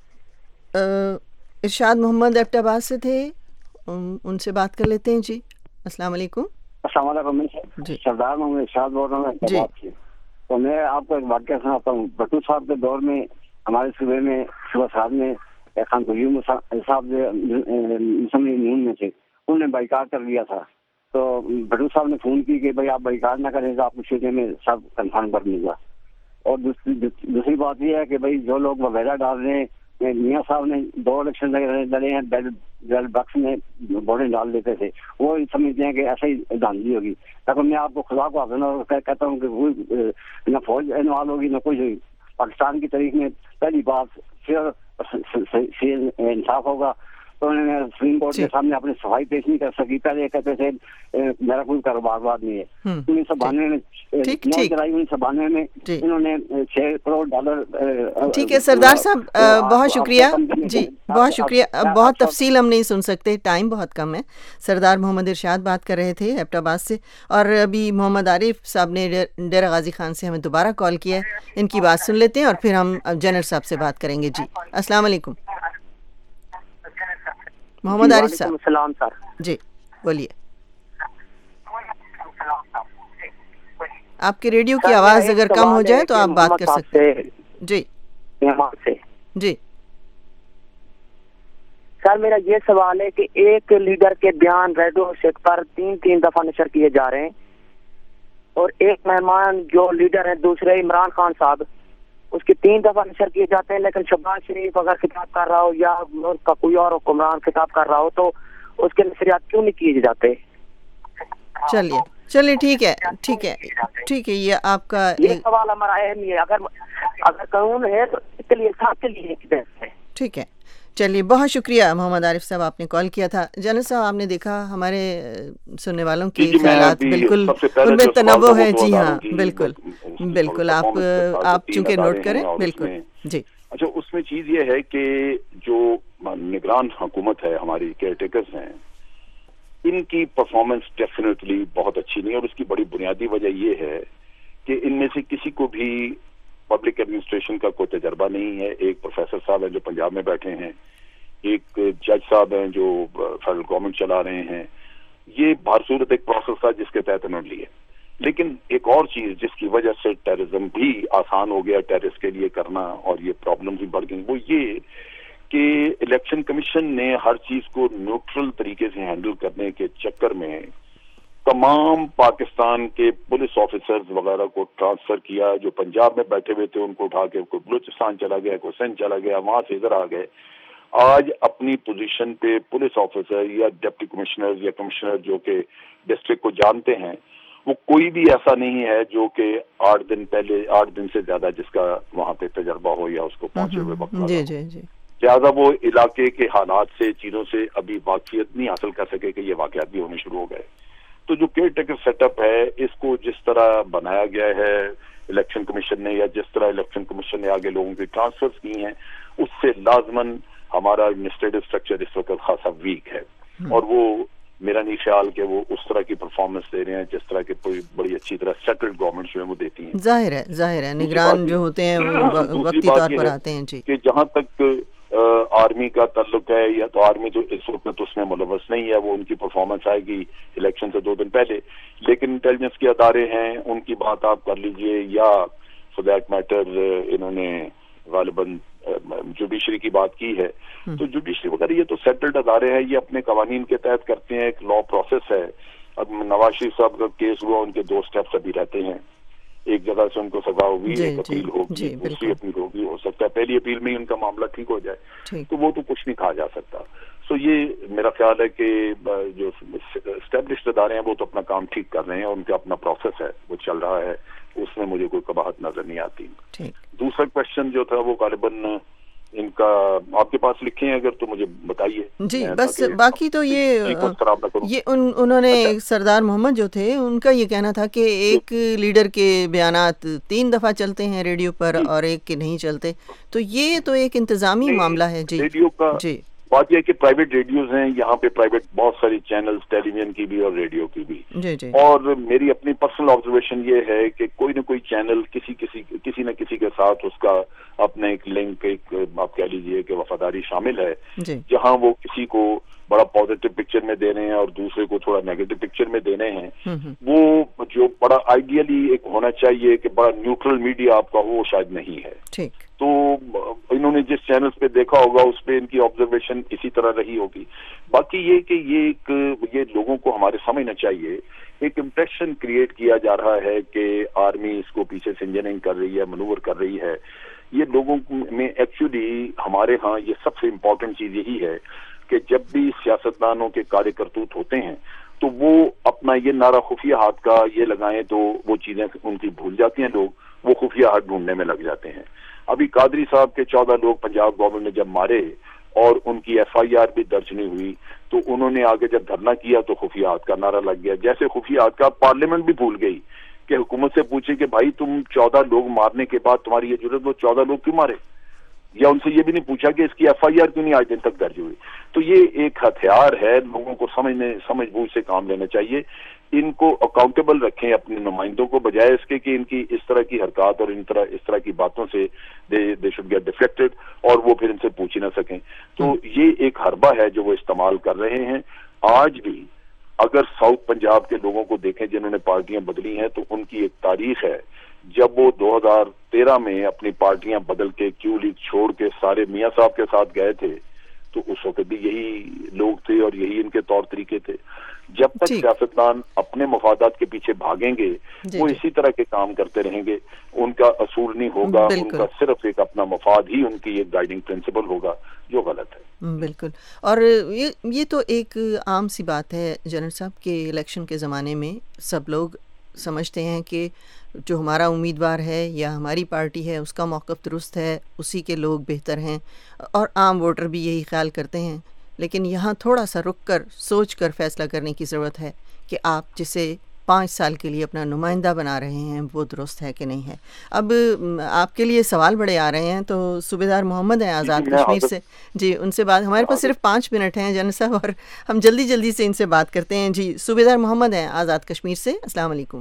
इरशाद मोहम्मद एबटाबाद से थे, उनसे बात कर लेते हैं. जी अस्सलाम वालेकुम. अस्सलाम वालेकुम. सरदार मोहम्मद इरशाद बोल रहा हूँ. तो मैं आपको एक वाक़या सुनाता हूँ. भट्टू साहब के दौर में हमारे सूबे में सुबह साहब ने खान कयूम साहब मुस्लिम में थे, उन्होंने बाइकाट कर लिया था. तो भट्टू साहब ने फोन की कि भाई आप बाइकाट ना करें तो आपको शेखे में सब कंफर्म कर लूँगा. और दूसरी दूसरी बात यह है कि भाई जो लोग वगैरह डाल रहे हैं, मियाँ साहब ने दो इलेक्शन लड़े हैं, बैलेट बक्स में वोटें डाल देते थे, वो समझते हैं कि ऐसा ही धांधली होगी. लेकिन मैं आपको खुदा को हाथ कहता हूँ कि न फौज इन्वॉल्व होगी न कुछ होगी. पाकिस्तान की तारीख में पहली बात फिर इंसाफ होगा. तो उन्होंने सुप्रीम कोर्ट के सामने अपनी सफाई पेश नहीं कर सकी. पहले कहते थे मेरा कोई कारोबार बात नहीं है. उन्नीस सौ बानवे में नौ जुलाई उन्नीस सौ बानवे में इन्होंने छह करोड़ डॉलर. ठीक है सरदार साहब, बहुत शुक्रिया जी, बहुत शुक्रिया. बहुत तफसील हम नहीं सुन सकते, टाइम बहुत कम है. सरदार मोहम्मद इरशाद बात कर रहे थे एबटाबाद से, और अभी मोहम्मद आरिफ साहब ने डेरा गाजी खान से हमें दोबारा कॉल किया है. इनकी बात सुन लेते हैं और फिर हम जनरल साहब से बात करेंगे. जी अस्सलाम वालेकुम. मोहम्मद आरिफ साहब. सलाम सर. जी बोलिए. आपके रेडियो की आवाज अगर कम हो जाए तो आप बात कर सकते हैं. जी से जी सर, मेरा ये सवाल है कि एक लीडर के बयान रेडियो सेट पर तीन तीन दफा नशर किए जा रहे हैं, और एक मेहमान जो लीडर है दूसरे इमरान खान साहब, اس کے تین دفعہ نشر کیے جاتے ہیں، لیکن شہباز شریف اگر خطاب کر رہا ہو یا ملک کا کوئی اور حکمران خطاب کر رہا ہو تو اس کے نشریات کیوں نہیں کیے جاتے؟ چلیے چلیے ٹھیک ہے ٹھیک ہے ٹھیک ہے، یہ آپ کا یہ سوال ہمارا اہم ہے، اگر اگر قانون ہے تو اس کے لیے ساتھ کے لیے ایک بحث ہے. ٹھیک ہے چلیے، بہت شکریہ محمد عارف صاحب، آپ نے کال کیا تھا. جنرل صاحب آپ نے دیکھا ہمارے سننے والوں کے خیالات بالکل ان میں تنوع ہے. جی ہاں بالکل بالکل، آپ آپ چونکہ نوٹ کریں. بالکل جی. اچھا، اس میں چیز یہ ہے کہ جو نگران حکومت ہے، ہماری کیئر ٹیکرز ہیں، ان کی پرفارمنس ڈیفینیٹلی بہت اچھی نہیں، اور اس کی بڑی بنیادی وجہ یہ ہے کہ ان میں سے کسی کو بھی پبلک ایڈمنسٹریشن کا کوئی تجربہ نہیں ہے. ایک پروفیسر صاحب ہیں جو پنجاب میں بیٹھے ہیں، ایک جج صاحب ہیں جو فیڈرل گورنمنٹ چلا رہے ہیں. یہ بہر صورت ایک پروسیس تھا جس کے تحت انہوں نے لیے. لیکن ایک اور چیز جس کی وجہ سے ٹیررزم بھی آسان ہو گیا ٹیررسٹ کے لیے کرنا، اور یہ پرابلم بھی بڑھ گئی، وہ یہ کہ الیکشن کمیشن نے ہر چیز کو نیوٹرل طریقے سے ہینڈل کرنے کے چکر میں تمام پاکستان کے پولیس آفیسرز وغیرہ کو ٹرانسفر کیا. جو پنجاب میں بیٹھے ہوئے تھے ان کو اٹھا کے کوئی بلوچستان چلا گیا، کوئی سندھ چلا گیا، وہاں سے ادھر آ گئے. آج اپنی پوزیشن پہ پولیس آفیسر یا ڈپٹی کمشنر یا کمشنر جو کہ ڈسٹرکٹ کو جانتے ہیں، وہ کوئی بھی ایسا نہیں ہے جو کہ آٹھ دن پہلے آٹھ دن سے زیادہ جس کا وہاں پہ تجربہ ہو یا اس کو پہنچے ہوئے وقت. جی جی جی. لہٰذا وہ علاقے کے حالات سے چیزوں سے ابھی واقفیت نہیں حاصل کر سکے کہ یہ واقعات بھی ہونے شروع ہو گئے. تو جو کیئر ٹیکر سیٹ اپ ہے، اس کو جس طرح بنایا گیا ہے الیکشن کمیشن نے، یا جس طرح الیکشن کمیشن نے آگے لوگوں کی ٹرانسفر کی ہیں، اس سے لازماً ہمارا ایڈمنسٹریٹو اسٹرکچر اس وقت خاصا ویک ہے. اور وہ میرا نہیں خیال کہ وہ اس طرح کی پرفارمنس دے رہے ہیں جس طرح کی کوئی بڑی اچھی طرح سیٹلڈ گورنمنٹ جو ہے وہ دیتی ہیں. ظاہر ہے ظاہر ہے نگران جو ہوتے ہیں وہ وقتی طور پر آتے ہیں. جی. کہ جہاں تک آرمی کا تعلق ہے، یا تو آرمی تو اس وقت اس میں ملوث نہیں ہے، وہ ان کی پرفارمنس آئے گی الیکشن سے دو دن پہلے. لیکن انٹیلیجنس کے ادارے ہیں، ان کی بات آپ کر لیجئے، یا فور دیٹ میٹر انہوں نے غالباً جوڈیشری کی بات کی ہے. تو جوڈیشری وغیرہ یہ تو سیٹلڈ ادارے ہیں، یہ اپنے قوانین کے تحت کرتے ہیں، ایک لا پروسیس ہے. اب نواز شریف صاحب کا کیس ہوا، ان کے دو سٹیپس ابھی رہتے ہیں. ایک جگہ سے ان کو سزا ہوگی، ایک اپیل ہوگی، دوسری اپیل ہوگی. ہو سکتا ہے پہلی اپیل میں ہی ان کا معاملہ ٹھیک ہو جائے، تو وہ تو کچھ نہیں کہا جا سکتا. سو یہ میرا خیال ہے کہ جو اسٹیبلشڈ ادارے ہیں وہ تو اپنا کام ٹھیک کر رہے ہیں، ان کا اپنا پروسیس ہے وہ چل رہا ہے، اس میں مجھے کوئی قباحت نظر نہیں آتی. دوسرا کوشچن جو تھا وہ غالباً ان کا آپ کے پاس لکھے ہیں اگر تو مجھے بتائیے. جی بس باقی تو یہ یہ ان انہوں نے سردار محمد جو تھے ان کا یہ کہنا تھا کہ ایک لیڈر کے بیانات تین دفعہ چلتے ہیں ریڈیو پر اور ایک کے نہیں چلتے، تو یہ تو ایک انتظامی معاملہ ہے. جی ریڈیو کا جی بات یہ ہے کہ پرائیویٹ ریڈیوز ہیں یہاں پہ، پرائیویٹ بہت ساری چینلز ٹیلی ویژن کی بھی اور ریڈیو کی بھی. جی جی. اور میری اپنی پرسنل آبزرویشن یہ ہے کہ کوئی نہ کوئی چینل کسی کسی کسی نہ کسی کے ساتھ اس کا اپنا ایک لنک، ایک آپ کہہ لیجیے کہ وفاداری شامل ہے، جہاں وہ کسی کو بڑا پازیٹیو پکچر میں دے رہے ہیں اور دوسرے کو تھوڑا نیگیٹو پکچر میں دینے ہیں. وہ جو بڑا آئیڈیلی ایک ہونا چاہیے کہ بڑا نیوٹرل میڈیا آپ کا ہو، وہ شاید نہیں ہے. تو انہوں نے جس چینلز پہ دیکھا ہوگا اس پہ ان کی آبزرویشن اسی طرح رہی ہوگی. باقی یہ کہ یہ ایک یہ لوگوں کو ہمارے سمجھنا چاہیے، ایک امپریشن کریٹ کیا جا رہا ہے کہ آرمی اس کو پیچھے سے انجینئرنگ کر رہی ہے، منور کر رہی ہے. یہ لوگوں میں ایکچولی ہمارے ہاں یہ سب سے امپورٹنٹ چیز یہی ہے کہ جب بھی سیاستدانوں کے کاریہ کرتوت ہوتے ہیں تو وہ اپنا یہ نعرہ خفیہ ہاتھ کا یہ لگائیں تو وہ چیزیں ان کی بھول جاتی ہیں، لوگ وہ خفیہ ہاتھ ڈھونڈنے میں لگ جاتے ہیں. ابھی قادری صاحب کے چودہ لوگ پنجاب گورنمنٹ نے جب مارے اور ان کی ایف آئی آر بھی درج نہیں ہوئی تو انہوں نے آگے جب دھرنا کیا تو خفیہ ہاتھ کا نعرہ لگ گیا. جیسے خفیہ ہاتھ کا پارلیمنٹ بھی بھول گئی کہ حکومت سے پوچھے کہ بھائی تم چودہ لوگ مارنے کے بعد تمہاری یہ ضرورت وہ چودہ لوگ کیوں مارے، یا ان سے یہ بھی نہیں پوچھا کہ اس کی ایف آئی آر کیوں نہیں آج دن تک درج ہوئی. تو یہ ایک ہتھیار ہے، لوگوں کو سمجھنے سمجھ بوجھ سے کام لینا چاہیے. ان کو اکاؤنٹیبل رکھیں اپنے نمائندوں کو، بجائے اس کے کہ ان کی اس طرح کی حرکات اور ان طرح اس طرح کی باتوں سے دے شوڈ گیٹ ڈیفلیکٹڈ اور وہ پھر ان سے پوچھ ہی نہ سکیں. تو یہ ایک حربہ ہے جو وہ استعمال کر رہے ہیں. آج بھی اگر ساؤتھ پنجاب کے لوگوں کو دیکھیں جنہوں نے پارٹیاں بدلی ہیں تو ان کی ایک تاریخ ہے. جب وہ دو ہزار تیرہ میں اپنی پارٹیاں بدل کے کیو لیگ چھوڑ کے سارے میاں صاحب کے ساتھ گئے تھے تو اس وقت بھی یہی لوگ تھے اور یہی ان کے طور طریقے تھے. جب تک سیاستدان اپنے مفادات کے پیچھے بھاگیں گے وہ اسی طرح کے کام کرتے رہیں گے. ان کا اصول نہیں ہوگا, ان کا صرف ایک اپنا مفاد ہی ان کی ایک گائیڈنگ پرنسپل ہوگا, جو غلط ہے. بالکل. اور یہ یہ تو ایک عام سی بات ہے جنرل صاحب کہ الیکشن کے زمانے میں سب لوگ سمجھتے ہیں کہ جو ہمارا امیدوار ہے یا ہماری پارٹی ہے اس کا موقف درست ہے, اسی کے لوگ بہتر ہیں, اور عام ووٹر بھی یہی خیال کرتے ہیں. لیکن یہاں تھوڑا سا رک کر سوچ کر فیصلہ کرنے کی ضرورت ہے کہ آپ جسے پانچ سال کے لیے اپنا نمائندہ بنا رہے ہیں وہ درست ہے کہ نہیں ہے. اب آپ کے لیے سوال بڑے آ رہے ہیں, تو صوبیدار محمد ہیں آزاد کشمیر سے, جی ان سے بات, ہمارے پاس صرف پانچ منٹ ہیں جنرل صاحب اور ہم جلدی جلدی سے ان سے بات کرتے ہیں. جی صوبیدار محمد ہیں آزاد کشمیر سے, السلام علیکم.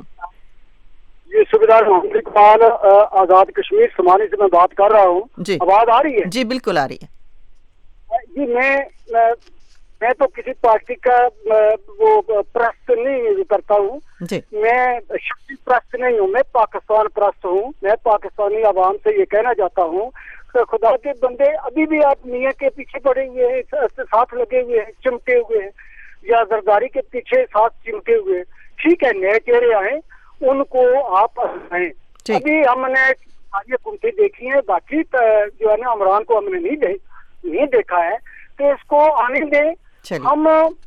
جی صوبیدار محمد اقبال آزاد کشمیر سمانی سے میں بات کر رہا ہوں. جی آواز آ رہی ہے؟ جی بالکل آ رہی ہے. جی میں میں تو کسی پارٹی کا وہ پرست نہیں کرتا ہوں, میں شخصی پرست نہیں ہوں, میں پاکستان پرست ہوں. میں پاکستانی عوام سے یہ کہنا چاہتا ہوں کہ خدا کے بندے ابھی بھی آپ میاں کے پیچھے پڑے ہوئے ہیں, ساتھ لگے ہوئے ہیں, چمٹے ہوئے ہیں, یا زرداری کے پیچھے ساتھ چمٹے ہوئے ہیں. ٹھیک ہے نئے چہرے آئیں, ان کو آپ آئیں. ابھی ہم نے یہ کنٹی دیکھی ہیں, باقی جو ہے نا عمران کو ہم نے نہیں نہیں دیکھا ہے, تو اس کو آنے دیں. ہم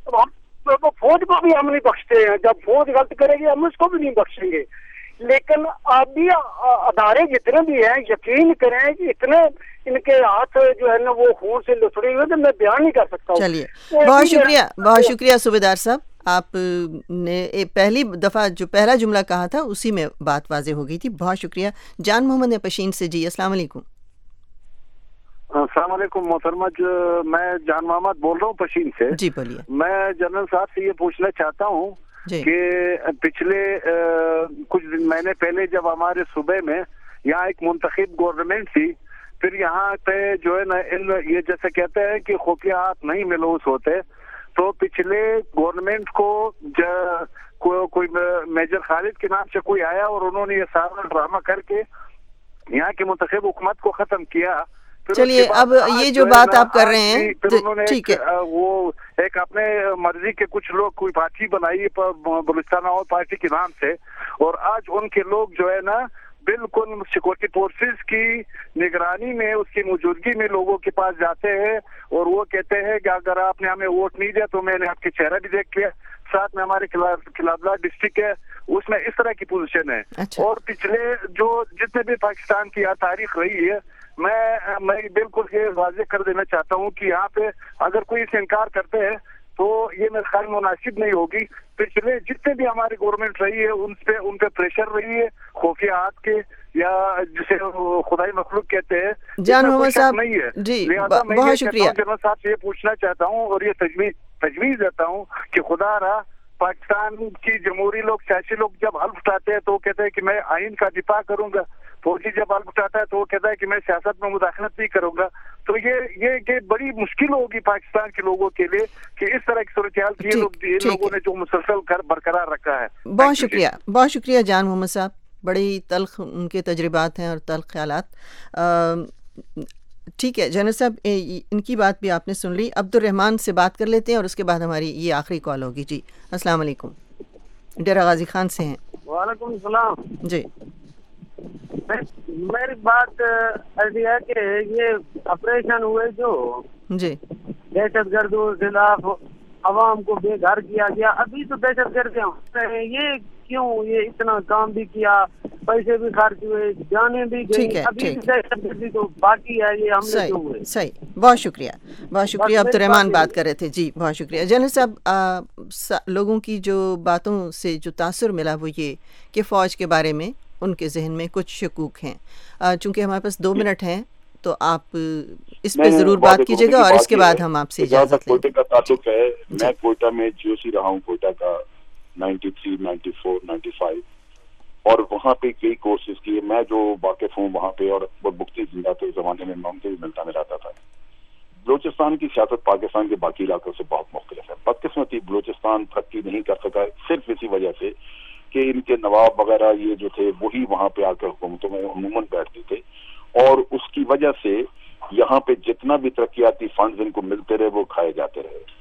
فوج کو بھی ہم نہیں بخشتے ہیں, جب فوج غلط کرے گی ہم اس کو بھی نہیں بخشیں گے. لیکن ابھی ادارے جتنے بھی ہیں یقین کریں کہ اتنے ان کے ہاتھ جو ہے نا وہ خون سے لتڑے ہوئے تو میں بیان نہیں کر سکتا ہوں. چلیے بہت شکریہ, بہت شکریہ صوبیدار صاحب. آپ نے پہلی دفعہ جو پہلا جملہ کہا تھا اسی میں بات واضح ہو گئی تھی. بہت شکریہ. جان محمد نے پشین سے, جی السلام علیکم. السلام علیکم محترمہ, میں جان محمد بول رہا ہوں پشین سے. جی بولیے. میں جنرل صاحب سے یہ پوچھنا چاہتا ہوں کہ پچھلے کچھ مہینے پہلے جب ہمارے صوبے میں یہاں ایک منتخب گورنمنٹ تھی, پھر یہاں پہ جو ہے نا یہ جیسے کہتے ہیں کہ خفیات نہیں ملوث ہوتے, تو پچھلے گورنمنٹ کو کوئی میجر خالد کے نام سے کوئی آیا اور انہوں نے یہ سارا ڈرامہ کر کے یہاں کی منتخب حکومت کو ختم کیا. چلیے اب یہ جو بات آپ کر رہے ہیں ٹھیک ہے, وہ ایک اپنے مرضی کے کچھ لوگ کوئی پارٹی بنائی بلوچستان عوام پارٹی کے نام سے, اور آج ان کے لوگ جو ہے نا بالکل سیکورٹی فورسز کی نگرانی میں اس کی موجودگی میں لوگوں کے پاس جاتے ہیں اور وہ کہتے ہیں کہ اگر آپ نے ہمیں ووٹ نہیں دیا تو میں نے آپ کے چہرہ بھی دیکھ لیا. ساتھ میں ہمارے کلابلا ڈسٹرکٹ ہے اس میں اس طرح کی پوزیشن ہے. اور پچھلے جو جتنے بھی پاکستان کی تاریخ رہی ہے, میں میں بالکل یہ واضح کر دینا چاہتا ہوں کہ یہاں پہ اگر کوئی اسے انکار کرتے ہیں تو یہ میرے خیال مناسب نہیں ہوگی. پچھلے جتنے بھی ہماری گورنمنٹ رہی ہے ان پہ ان پہ پریشر رہی ہے خفیات کے, یا جسے خدائی مخلوق کہتے ہیں, جان محمد صاحب نہیں ہے. جی بہت شکریہ. جنرل صاحب سے یہ پوچھنا چاہتا ہوں اور یہ تجویز تجویز دیتا ہوں کہ خدا رہا پاکستان کی جمہوری لوگ سیاسی لوگ جب حلف اٹھاتے ہیں تو وہ کہتے ہیں کہ میں آئین کا دفاع کروں گا, فوجی جب حلف اٹھاتا ہے تو وہ کہتا ہے کہ میں سیاست میں مداخلت نہیں کروں گا. تو یہ یہ یہ بڑی مشکل ہوگی پاکستان کے لوگوں کے لیے کہ اس طرح کی صورتحال کی یہ لوگ ان لوگوں نے جو مسلسل کر برقرار رکھا ہے. بہت شکریہ, بہت شکریہ جان محمد صاحب. بڑی تلخ ان کے تجربات ہیں اور تلخ خیالات. ٹھیک ہے جنرل صاحب, ان کی بات بھی آپ نے سن لی. عبد الرحمان سے بات کر لیتے ہیں اور اس کے بعد ہماری یہ آخری کال ہوگی. جی السلام علیکم, ڈیرہ غازی خان سے ہیں. وعلیکم السلام. جی میری بات ایسی ہے کہ یہ آپریشن ہوئے جو جی دہشت گردوں کے خلاف عوام کو بے گھر کیا گیا, ابھی تو دہشت گرد ہوتے ہیں, یہ کیوں یہ اتنا کام بھی کیا, پیسے بھی خرچ ہوئے, جانے بھی گئی, ابھی دہشت گردی تو باقی ہے, یہ حملے کیوں ہوئے. صحیح, بہت شکریہ, بہت شکریہ. عبد الرحمان بات کر رہے تھے. جی بہت شکریہ. جنرل صاحب, لوگوں کی جو باتوں سے جو تاثر ملا وہ یہ کہ فوج کے بارے میں ان کے ذہن میں کچھ شکوک ہیں. چونکہ ہمارے پاس دو منٹ ہیں تو آپ اس پہ ضرور بات کیجیے گا اور اس کے بعد ہم آپ سے اجازت لیں. کوئٹہ کا تعلق ہے, میں کوئٹہ میں جیو سی رہا ہوں کوئٹہ کا ninety three ninety four ninety five, اور وہاں پہ کئی کورسز کیے. میں جو واقف ہوں وہاں پہ, اور مفتی زندہ تھے اس زمانے میں, میں ان سے بھی ملتا میں رہتا تھا. بلوچستان کی سیاست پاکستان کے باقی علاقوں سے بہت مختلف ہے. بدقسمتی بلوچستان ترقی نہیں کر سکا صرف اسی وجہ سے کہ ان کے نواب وغیرہ یہ جو تھے وہی وہاں پہ آ کر حکومتوں میں عموماً بیٹھتے تھے, اور اس کی وجہ سے یہاں پہ جتنا بھی ترقیاتی فنڈز ان کو ملتے رہے وہ کھائے جاتے رہے.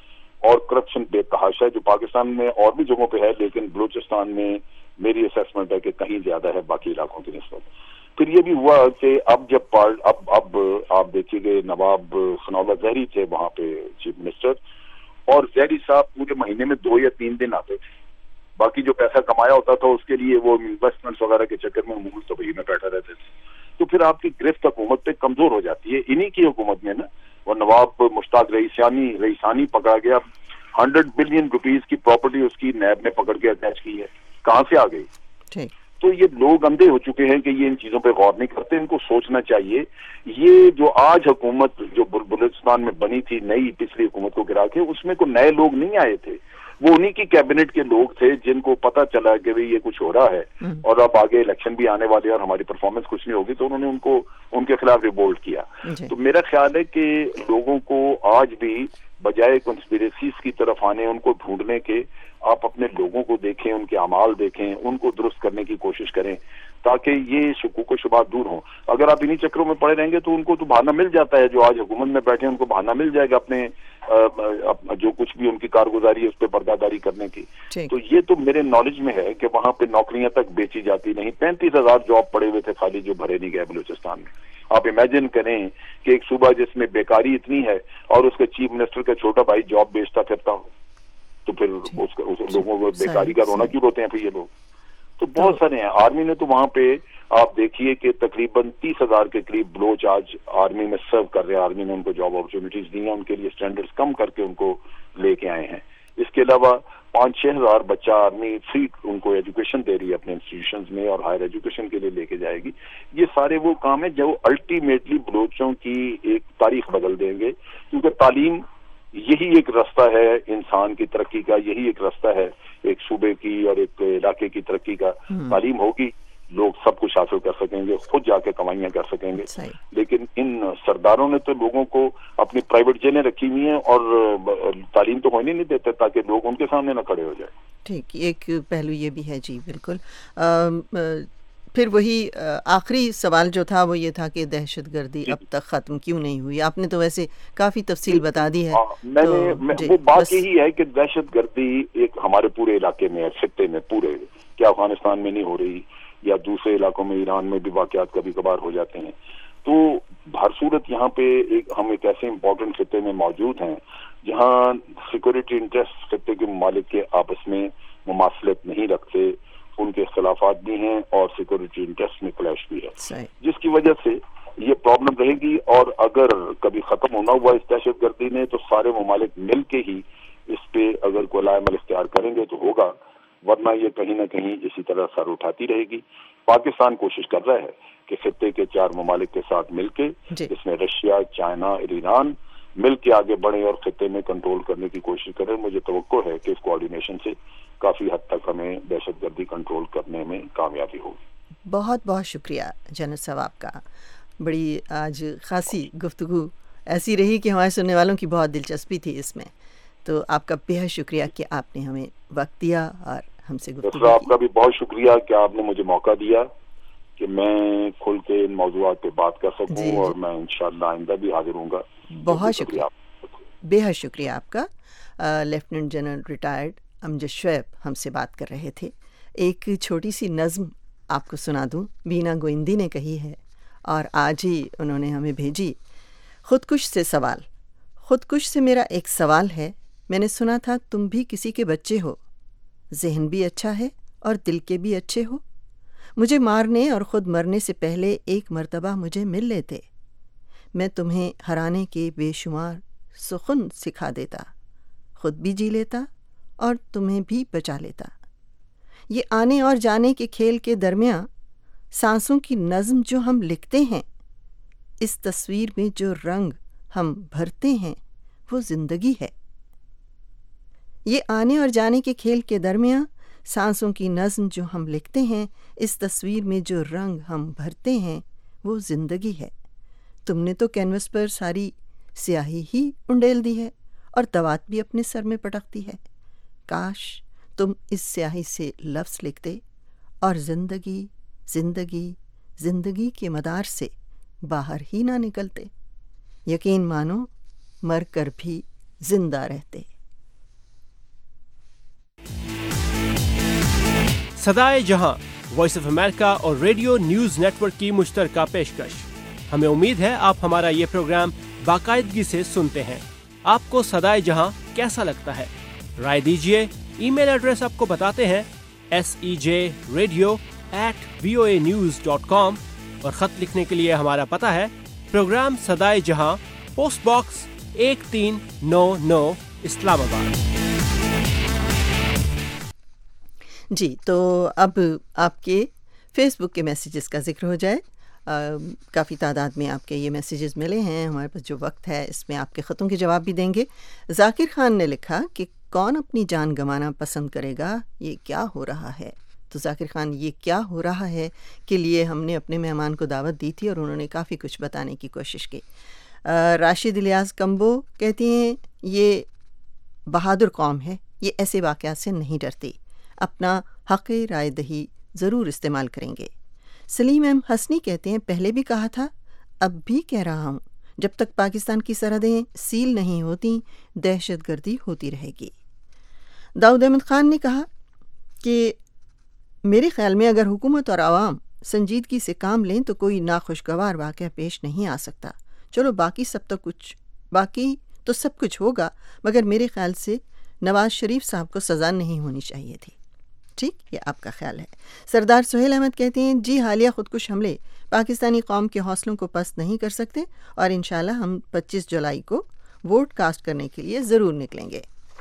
اور کرپشن بے تحاشا ہے، جو پاکستان میں اور بھی جگہوں پہ ہے لیکن بلوچستان میں میری اسیسمنٹ ہے کہ کہیں زیادہ ہے باقی علاقوں کی نسبت. پھر یہ بھی ہوا کہ اب جب پارل اب اب آپ دیکھیے گئے نواب ثناء اللہ زہری تھے وہاں پہ چیف منسٹر، اور زہری صاحب پورے مہینے میں دو یا تین دن آتے تھے، باقی جو پیسہ کمایا ہوتا تھا اس کے لیے وہ انویسٹمنٹس وغیرہ کے چکر میں مغل طبی میں بیٹھا رہتے تھے. تو پھر آپ کی گرفت حکومت پہ کمزور ہو جاتی ہے. انہی کی حکومت میں نا وہ نواب مشتاق رئیسانی رئیسانی پکڑا گیا، ہنڈریڈ بلین روپیز کی پراپرٹی اس کی نیب نے پکڑ کے اٹیچ کی ہے، کہاں سے آ گئی؟ تو یہ لوگ اندھے ہو چکے ہیں کہ یہ ان چیزوں پہ غور نہیں کرتے. ان کو سوچنا چاہیے یہ جو آج حکومت جو بلوچستان میں بنی تھی نئی پچھلی حکومت کو گرا کے، اس میں کوئی نئے لوگ نہیں آئے تھے، وہ انہی کی کیبنٹ کے لوگ تھے جن کو پتا چلا کہ بھئی یہ کچھ ہو رہا ہے اور اب آگے الیکشن بھی آنے والے اور ہماری پرفارمنس کچھ نہیں ہوگی، تو انہوں نے ان کو ان کے خلاف ریبولٹ کیا. تو میرا خیال ہے کہ لوگوں کو آج بھی بجائے کنسپیریسیز کی طرف آنے، ان کو ڈھونڈنے کے، آپ اپنے لوگوں کو دیکھیں، ان کے اعمال دیکھیں، ان کو درست کرنے کی کوشش کریں تاکہ یہ شکوک و شبہات دور ہوں. اگر آپ انہی چکروں میں پڑے رہیں گے تو ان کو تو بہانہ مل جاتا ہے، جو آج حکومت میں بیٹھے ہیں ان کو بہانہ مل جائے گا اپنے جو کچھ بھی ان کی کارگزاری ہے اس پہ پردہ کرنے کی. تو یہ تو میرے نالج میں ہے کہ وہاں پہ نوکریاں تک بیچی جاتی نہیں. پینتیس ہزار جاب پڑے ہوئے تھے خالی جو بھرے نہیں گئے بلوچستان میں. آپ امیجن کریں کہ ایک صوبہ جس میں بیکاری اتنی ہے اور اس کے چیف منسٹر کا چھوٹا بھائی جاب بیچتا پھرتا ہو، تو پھر اس لوگوں کو بیکاری کا رونا کیوں روتے ہیں پھر یہ لوگ؟ تو بہت سارے ہیں. آرمی نے تو وہاں پہ آپ دیکھیے کہ تقریباً تیس ہزار کے قریب بلوچ آج آرمی میں سرو کر رہے ہیں. آرمی نے ان کو جاب اپرچونیٹیز دی ہیں، ان کے لیے اسٹینڈرڈز کم کر کے ان کو لے کے آئے ہیں. اس کے علاوہ پانچ چھ ہزار بچہ آرمی فری ان کو ایجوکیشن دے رہی ہے اپنے انسٹیٹیوشنز میں اور ہائر ایجوکیشن کے لیے لے کے جائے گی. یہ سارے وہ کام ہیں جو الٹیمیٹلی بلوچوں کی ایک تاریخ بدل دیں گے، کیونکہ تعلیم یہی ایک رستہ ہے انسان کی ترقی کا، یہی ایک رستہ ہے ایک صوبے کی اور ایک علاقے کی ترقی کا. تعلیم ہوگی لوگ سب کچھ حاصل کر سکیں گے، خود جا کے کمائیاں کر سکیں گے. لیکن ان سرداروں نے تو لوگوں کو اپنی پرائیویٹ جیلیں رکھی ہوئی ہیں اور تعلیم تو ہونے نہیں دیتے تاکہ لوگ ان کے سامنے نہ کھڑے ہو جائیں. ٹھیک، ایک پہلو یہ بھی ہے. جی بالکل. پھر وہی آخری سوال جو تھا وہ یہ تھا کہ دہشت گردی اب تک ختم کیوں نہیں ہوئی؟ آپ نے تو ویسے کافی تفصیل بتا دی ہے. میں نے وہ بات یہی ہے کہ دہشت گردی ایک ہمارے پورے علاقے میں، خطے میں پورے، کیا افغانستان میں نہیں ہو رہی یا دوسرے علاقوں میں ایران میں بھی واقعات کبھی کبھار ہو جاتے ہیں. تو ہر صورت یہاں پہ ایک ہم ایک ایسے امپورٹنٹ خطے میں موجود ہیں جہاں سیکورٹی انٹرسٹ خطے کے ممالک کے آپس میں مماثلت نہیں رکھتے، ان کے اختلافات بھی ہیں اور سیکورٹی انٹرسٹ میں کلیش بھی ہے، جس کی وجہ سے یہ پرابلم رہے گی. اور اگر کبھی ختم ہونا ہوا اس دہشت گردی نے تو سارے ممالک مل کے ہی اس پہ اگر کوئی علائم اختیار کریں گے تو ہوگا، ورنہ یہ کہیں نہ کہیں اسی طرح سر اٹھاتی رہے گی. پاکستان کوشش کر رہا ہے کہ خطے کے چار ممالک کے ساتھ مل کے، اس میں رشیا، چائنا اور ایران، مل کے آگے بڑھیں اور خطے میں کنٹرول کرنے کی کوشش کریں. مجھے توقع ہے کہ اس کوآرڈینیشن سے کافی حد تک ہمیں دہشت گردی کنٹرول کرنے میں کامیابی ہوگی. بہت بہت شکریہ جنرل صاحب آپ کا. بڑی آج خاصی گفتگو ایسی رہی کہ ہمارے سننے والوں کی بہت دلچسپی تھی اس میں. تو آپ کا بے حد شکریہ کہ آپ نے ہمیں وقت دیا اور ہم سے گفتگو. آپ کا بھی بہت شکریہ کہ آپ نے مجھے موقع دیا کہ میں کھل کے ان موضوعات پہ بات کر سکوں. جی جی. اور میں انشاءاللہ آئندہ بھی حاضر ہوں گا. بہت شکریہ، بے حد شکریہ آپ کا. Lieutenant general retired Amjad Shoaib ہم سے بات کر رہے تھے. ایک چھوٹی سی نظم آپ کو سنا دوں، بینا گوئندی نے کہی ہے اور آج ہی انہوں نے ہمیں بھیجی. خودکش سے سوال. خودکش سے میرا ایک سوال ہے. میں نے سنا تھا تم بھی کسی کے بچے ہو، ذہن بھی اچھا ہے اور دل کے بھی اچھے ہو. مجھے مارنے اور خود مرنے سے پہلے ایک مرتبہ مجھے مل لیتے، میں تمہیں ہرانے کے بے شمار سخن سکھا دیتا، خود بھی جی لیتا اور تمہیں بھی بچا لیتا. یہ آنے اور جانے کے کھیل کے درمیان سانسوں کی نظم جو ہم لکھتے ہیں، اس تصویر میں جو رنگ ہم بھرتے ہیں وہ زندگی ہے. یہ آنے اور جانے کے کھیل کے درمیان سانسوں کی نظم جو ہم لکھتے ہیں، اس تصویر میں جو رنگ ہم بھرتے ہیں وہ زندگی ہے. تم نے تو کینوس پر ساری سیاہی ہی انڈیل دی ہے اور دوات بھی اپنے سر میں پٹکتی ہے. کاش تم اس سیاہی سے لفظ لکھتے اور زندگی زندگی زندگی کے مدار سے باہر ہی نہ نکلتے. یقین مانو مر کر بھی زندہ رہتے. सदाए जहां, वॉइस ऑफ अमेरिका और रेडियो न्यूज नेटवर्क की मुश्तरका पेशकश। हमें उम्मीद है आप हमारा ये प्रोग्राम बाकायदगी से सुनते हैं। आपको सदाए जहां कैसा लगता है? राय दीजिए। ईमेल एड्रेस आपको बताते हैं, S E J radio at V O A news dot com, और खत लिखने के लिए हमारा पता है प्रोग्राम सदाए जहां, पोस्ट बॉक्स एक तीन नौ नौ, इस्लामाबाद। जी, तो अब आपके फेसबुक के मैसेजेस का जिक्र हो जाए। काफ़ी तादाद में आपके ये मैसेजेस मिले हैं। हमारे पास जो वक्त है इसमें आपके ख़तों के जवाब भी देंगे। जाकिर खान ने लिखा कि कौन अपनी जान गंवाना पसंद करेगा, ये क्या हो रहा है। तो जाकिर खान, ये क्या हो रहा है के लिए हमने अपने मेहमान को दावत दी थी और उन्होंने काफ़ी कुछ बताने की कोशिश की। राशिद इलियास कम्बो कहती हैं, ये बहादुर कौम है, ये ऐसे वाक़यात से नहीं डरती, अपना हक़ राय दही ज़रूर इस्तेमाल करेंगे। सलीम एम हसनी कहते हैं, पहले भी कहा था, अब भी कह रहा हूँ, जब तक पाकिस्तान की सरहदें सील नहीं होती दहशतगर्दी होती रहेगी। दाऊद अहमद ख़ान ने कहा कि मेरे ख़्याल में अगर हुकूमत और आवाम संजीदगी से काम लें तो कोई नाखुशगवार वाक़या पेश नहीं आ सकता। चलो बाकी सब तो कुछ बाकी तो सब कुछ होगा, मगर मेरे ख़्याल से नवाज़ शरीफ साहब को सज़ा नहीं होनी चाहिए थी। ठीक, ये आपका ख्याल है। सरदार सुहेल अहमद कहते हैं, जी हालिया खुदकुश हमले पाकिस्तानी कौम के हौसलों को पस्त नहीं कर सकते और इंशाल्लाह हम पच्चीस जुलाई को वोट कास्ट करने के लिए ज़रूर निकलेंगे।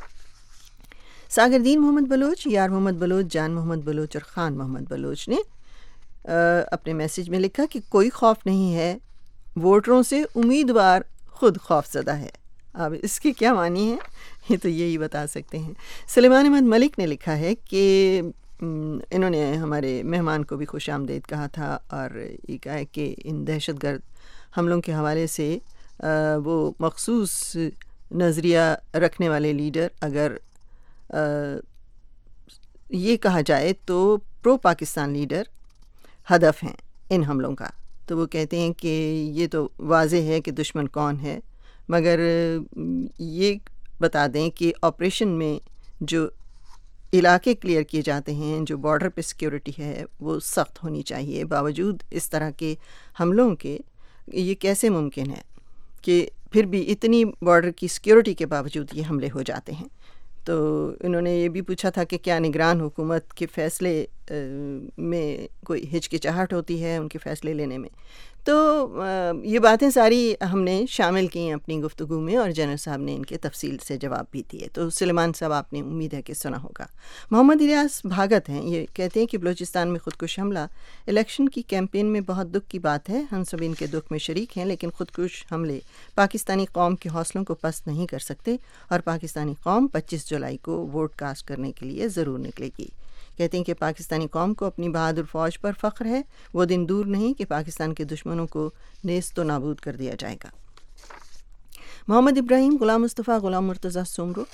सागरदीन मोहम्मद बलोच, यार मोहम्मद बलोच, जान मोहम्मद बलोच और ख़ान मोहम्मद बलोच ने आ, अपने मैसेज में लिखा कि कोई खौफ नहीं है, वोटरों से उम्मीदवार खुद खौफज़दा है। अब इसके क्या मानी है, ये तो यही बता सकते हैं। सलेमान अहमद मलिक ने लिखा है कि इन्होंने हमारे मेहमान को भी खुश आमदीद कहा था और ये कहा है कि इन दहशतगर्द हमलों के हवाले से आ, वो मखसूस नज़रिया रखने वाले लीडर, अगर आ, ये कहा जाए तो प्रो पाकिस्तान लीडर हदफ हैं इन हमलों का। तो वो कहते हैं कि ये तो वाज़ेह है कि दुश्मन कौन है, मगर ये बता दें कि ऑपरेशन में जो इलाके क्लियर किए जाते हैं, जो बॉर्डर पे सिक्योरिटी है, वो सख्त होनी चाहिए। बावजूद इस तरह के हमलों के ये कैसे मुमकिन है कि फिर भी इतनी बॉर्डर की सिक्योरिटी के बावजूद ये हमले हो जाते हैं। तो इन्होंने ये भी पूछा था कि क्या निगरान हुकूमत के फ़ैसले में कोई हिचकिचाहट होती है उनके फ़ैसले लेने में। तो ये बातें सारी हमने शामिल की हैं अपनी गुफ्तगू में और जनरल साहब ने इनके तफसील से जवाब भी दिए। तो सुलेमान साहब, आपने उम्मीद है कि सुना होगा। मोहम्मद इलियास भागत हैं, ये कहते हैं कि बलूचिस्तान में खुदकुश हमला इलेक्शन की कैंपेन में बहुत दुख की बात है। हम सब इनके दुख में शरीक हैं, लेकिन खुदकुश हमले पाकिस्तानी कौम के हौसलों को पस्त नहीं कर सकते और पाकिस्तानी कौम पच्चीस जुलाई को वोट कास्ट करने के लिए ज़रूर निकलेगी। कहते हैं कि पाकिस्तानी कौम को अपनी बहादुर फ़ौज पर फ़ख्र है। वो दिन दूर नहीं कि पाकिस्तान के दुश्मनों को नेस्तो नाबूद कर दिया जाएगा। मोहम्मद इब्राहिम, ग़ुलाम मुस्तफ़ा, ग़ुलाम मुर्तज़ा सुमरो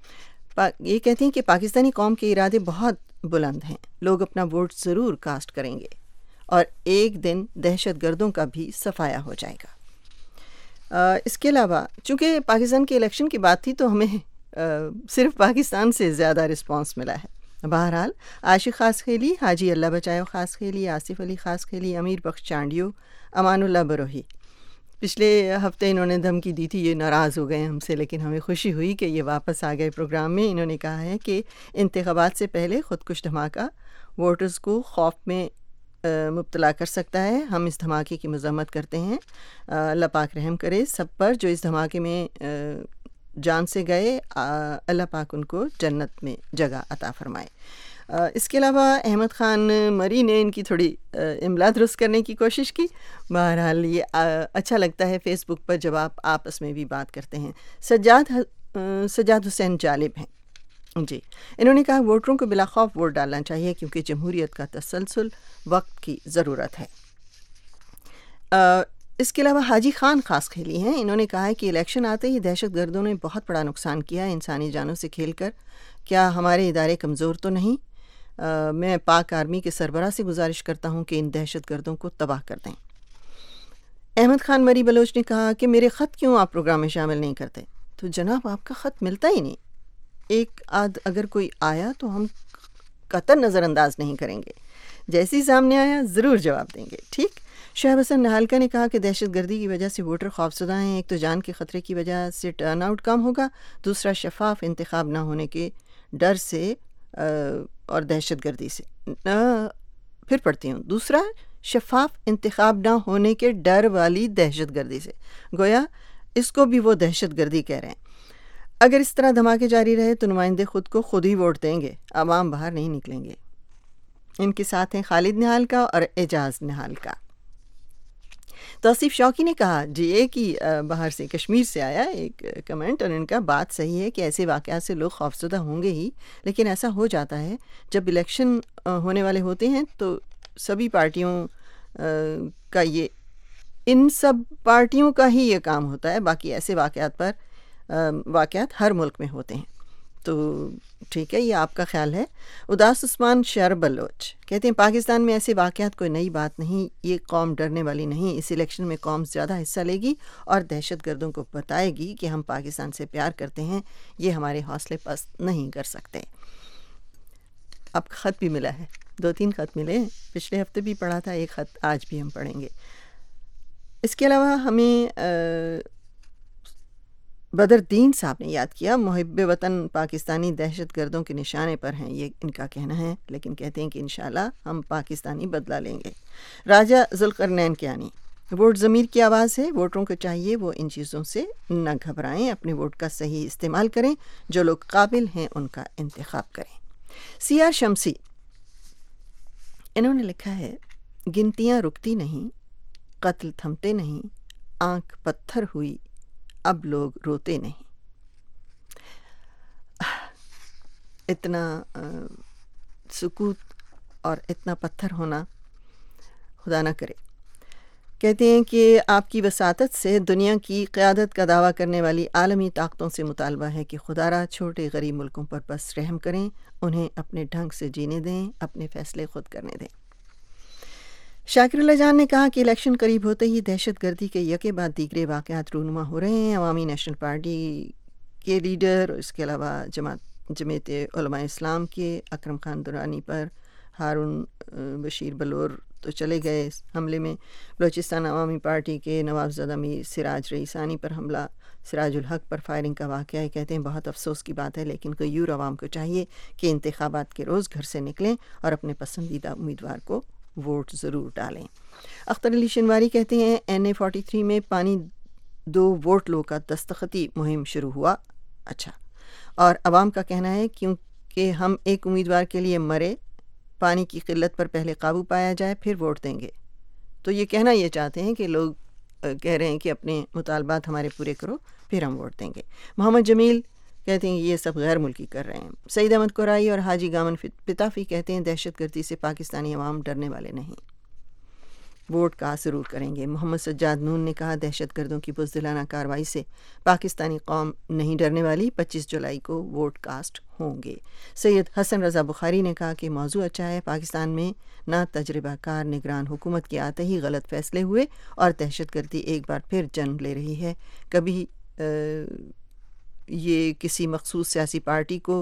ये कहते हैं कि पाकिस्तानी कौम के इरादे बहुत बुलंद हैं, लोग अपना वोट ज़रूर कास्ट करेंगे और एक दिन दहशत गर्दों का भी सफाया हो जाएगा। आ, इसके अलावा चूँकि पाकिस्तान के इलेक्शन की बात थी तो हमें आ, सिर्फ पाकिस्तान से ज़्यादा रिस्पांस मिला है। बहरहाल आशिक खास खेली, हाजी अल्लाह बचाओ खास खेली, आसिफ अली खास खेली, अमीर बख्श चांडियो, अमानुल्लाह बरोही, पिछले हफ्ते इन्होंने धमकी दी थी, ये नाराज़ हो गए हमसे, लेकिन हमें खुशी हुई कि ये वापस आ गए प्रोग्राम में। इन्होंने कहा है कि इंतखाबात से पहले ख़ुदकुश धमाका वोटर्स को खौफ में मुब्तला कर सकता है। हम इस धमाके की मज़म्मत करते हैं। अल्लाह पाक रहम करे सब पर जो इस धमाके में आ, जान से गए। अल्लाह पाक उनको जन्नत में जगह अता फ़रमाए। इसके अलावा अहमद ख़ान मरी ने इनकी थोड़ी इमला दुरुस्त करने की कोशिश की। बहरहाल ये अच्छा लगता है फ़ेसबुक पर जब आप आपस में भी बात करते हैं। सज्जाद सज्जाद हुसैन जालिब हैं जी, इन्होंने कहा वोटरों को बिला खौफ वोट डालना चाहिए क्योंकि जमहूरियत का तसलसल वक्त की ज़रूरत है। आ, इसके अलावा हाजी खान खास खेली हैं। इन्होंने कहा है कि इलेक्शन आते ही दहशत गर्दों ने बहुत बड़ा नुकसान किया इंसानी जानों से खेलकर। क्या हमारे इदारे कमज़ोर तो नहीं? आ, मैं पाक आर्मी के सरबराह से गुजारिश करता हूँ कि इन दहशत गर्दों को तबाह कर दें। अहमद ख़ान मरी बलोच ने कहा कि मेरे ख़त क्यों आप प्रोग्राम में शामिल नहीं करते? तो जनाब आपका ख़त मिलता ही नहीं। एक आध अगर कोई आया तो हम قطع نظر انداز نہیں کریں گے. جیسی سامنے آیا ضرور جواب دیں گے. ٹھیک. شعیب حسن نہالکا نے کہا کہ دہشت گردی کی وجہ سے ووٹر خوفزدہ ہیں. ایک تو جان کے خطرے کی وجہ سے ٹرن آؤٹ کم ہوگا, دوسرا شفاف انتخاب نہ ہونے کے ڈر سے اور دہشت گردی سے. پھر پڑھتی ہوں. دوسرا شفاف انتخاب نہ ہونے کے ڈر والی دہشت گردی سے. گویا اس کو بھی وہ دہشت گردی کہہ رہے ہیں. اگر اس طرح دھماکے جاری رہے تو نمائندے خود کو خود ہی ووٹ دیں گے, عوام باہر نہیں نکلیں گے. ان کے ساتھ ہیں خالد نہالکا اور اعجاز نہالکا. توصیف شوقی نے کہا جی ایک ہی باہر سے کشمیر سے آیا ایک کمنٹ, اور ان کا بات صحیح ہے کہ ایسے واقعات سے لوگ خوفزدہ ہوں گے ہی, لیکن ایسا ہو جاتا ہے جب الیکشن ہونے والے ہوتے ہیں تو سبھی پارٹیوں کا یہ ان سب پارٹیوں کا ہی یہ کام ہوتا ہے. باقی ایسے واقعات پر واقعات ہر ملک میں ہوتے ہیں. تو ٹھیک ہے, یہ آپ کا خیال ہے. اداس عثمان شہر بلوچ کہتے ہیں پاکستان میں ایسے واقعات کوئی نئی بات نہیں, یہ قوم ڈرنے والی نہیں. اس الیکشن میں قوم زیادہ حصہ لے گی اور دہشت گردوں کو بتائے گی کہ ہم پاکستان سے پیار کرتے ہیں, یہ ہمارے حوصلے پست نہیں کر سکتے. آپ کا خط بھی ملا ہے, دو تین خط ملے ہیں, پچھلے ہفتے بھی پڑھا تھا ایک خط, آج بھی ہم پڑھیں گے. اس کے علاوہ ہمیں بدر دین صاحب نے یاد کیا, محب وطن پاکستانی دہشت گردوں کے نشانے پر ہیں, یہ ان کا کہنا ہے, لیکن کہتے ہیں کہ انشاءاللہ ہم پاکستانی بدلہ لیں گے. راجہ ذوالقرنین کیانی, ووٹ ضمیر کی آواز ہے, ووٹروں کو چاہیے وہ ان چیزوں سے نہ گھبرائیں, اپنے ووٹ کا صحیح استعمال کریں, جو لوگ قابل ہیں ان کا انتخاب کریں. سی آر شمسی انہوں نے لکھا ہے گنتیاں رکتی نہیں, قتل تھمتے نہیں, آنکھ پتھر ہوئی اب لوگ روتے نہیں. اتنا سکوت اور اتنا پتھر ہونا خدا نہ کرے. کہتے ہیں کہ آپ کی وساطت سے دنیا کی قیادت کا دعویٰ کرنے والی عالمی طاقتوں سے مطالبہ ہے کہ خدا را چھوٹے غریب ملکوں پر بس رحم کریں, انہیں اپنے ڈھنگ سے جینے دیں, اپنے فیصلے خود کرنے دیں. شاکر اللہ جان نے کہا کہ الیکشن قریب ہوتے ہی دہشت گردی کے یکے بعد دیگرے واقعات رونما ہو رہے ہیں. عوامی نیشنل پارٹی کے لیڈر, اس کے علاوہ جماعت جمعیت علماء اسلام کے اکرم خان درانی پر ہارون بشیر بلور تو چلے گئے حملے میں. بلوچستان عوامی پارٹی کے نوابزادہ میر سراج رئیسانی پر حملہ, سراج الحق پر فائرنگ کا واقعہ ہے. کہتے ہیں بہت افسوس کی بات ہے, لیکن غیور عوام کو چاہیے کہ انتخابات کے روز گھر سے نکلیں اور اپنے پسندیدہ امیدوار کو ووٹ ضرور ڈالیں. اختر علی شنواری کہتے ہیں این اے فورٹی تھری میں پانی دو ووٹ لو کا دستخطی مہم شروع ہوا. اچھا, اور عوام کا کہنا ہے کیونکہ ہم ایک امیدوار کے لیے مرے, پانی کی قلت پر پہلے قابو پایا جائے پھر ووٹ دیں گے. تو یہ کہنا یہ چاہتے ہیں کہ لوگ کہہ رہے ہیں کہ اپنے مطالبات ہمارے پورے کرو پھر ہم ووٹ دیں گے. محمد جمیل کہتے ہیں یہ سب غیر ملکی کر رہے ہیں. سعید احمد کورائی اور حاجی گامن پتافی کہتے ہیں دہشت گردی سے پاکستانی عوام ڈرنے والے نہیں, ووٹ کاسٹ ضرور کریں گے. محمد سجاد نون نے کہا دہشت گردوں کی بزدلانہ کارروائی سے پاکستانی قوم نہیں ڈرنے والی, پچیس جولائی کو ووٹ کاسٹ ہوں گے. سید حسن رضا بخاری نے کہا کہ موضوع اچھا ہے, پاکستان میں نہ تجربہ کار نگران حکومت کے آتے ہی غلط فیصلے ہوئے اور دہشت گردی ایک بار پھر جنم لے رہی ہے. کبھی یہ کسی مخصوص سیاسی پارٹی کو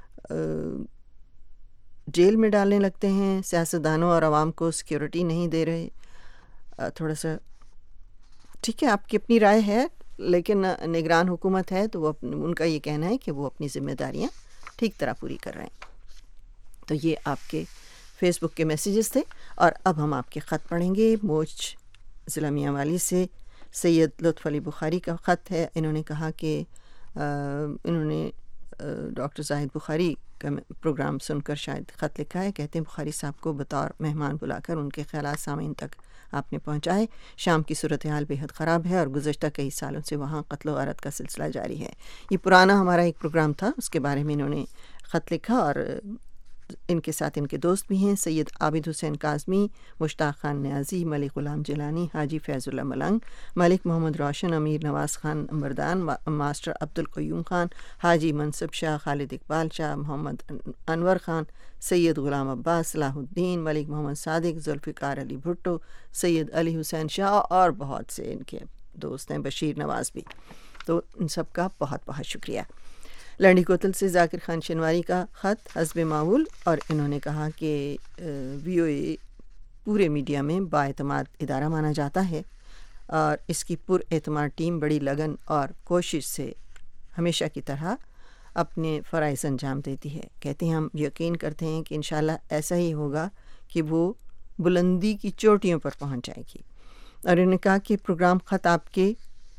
جیل میں ڈالنے لگتے ہیں, سیاستدانوں اور عوام کو سیکیورٹی نہیں دے رہے. تھوڑا سا ٹھیک ہے, آپ کی اپنی رائے ہے, لیکن نگران حکومت ہے تو وہ ان کا یہ کہنا ہے کہ وہ اپنی ذمہ داریاں ٹھیک طرح پوری کر رہے ہیں. تو یہ آپ کے فیس بک کے میسیجز تھے, اور اب ہم آپ کے خط پڑھیں گے. موچ ضلع میاں والی سے سید لطف علی بخاری کا خط ہے. انہوں نے کہا کہ انہوں نے ڈاکٹر زاہد بخاری کا پروگرام سن کر شاید خط لکھا ہے. کہتے ہیں بخاری صاحب کو بطور مہمان بلا کر ان کے خیالات سامعین تک آپ نے پہنچائے. شام کی صورتحال بے حد خراب ہے اور گزشتہ کئی سالوں سے وہاں قتل و غارت کا سلسلہ جاری ہے. یہ پرانا ہمارا ایک پروگرام تھا, اس کے بارے میں انہوں نے خط لکھا, اور ان کے ساتھ ان کے دوست بھی ہیں سید عابد حسین کاظمی, مشتاق خان نیازی, ملک غلام جیلانی, حاجی فیض اللہ ملنگ, ملک محمد روشن, امیر نواز خان نمبردان, ماسٹر عبدالقیوم خان, حاجی منصب شاہ, خالد اقبال شاہ, محمد انور خان, سید غلام عباس, صلاح الدین, ملک محمد صادق, ذوالفقار علی بھٹو, سید علی حسین شاہ, اور بہت سے ان کے دوست ہیں, بشیر نواز بھی. تو ان سب کا بہت بہت شکریہ. لنڈی کوتل سے ذاکر خان شنواری کا خط حسب معمول، اور انہوں نے کہا کہ وی او اے پورے میڈیا میں بااعتماد ادارہ مانا جاتا ہے اور اس کی پر اعتماد ٹیم بڑی لگن اور کوشش سے ہمیشہ کی طرح اپنے فرائض انجام دیتی ہے. کہتے ہیں ہم یقین کرتے ہیں کہ انشاءاللہ ایسا ہی ہوگا کہ وہ بلندی کی چوٹیوں پر پہنچ جائے گی. اور انہوں نے کہا کہ پروگرام خط آپ کے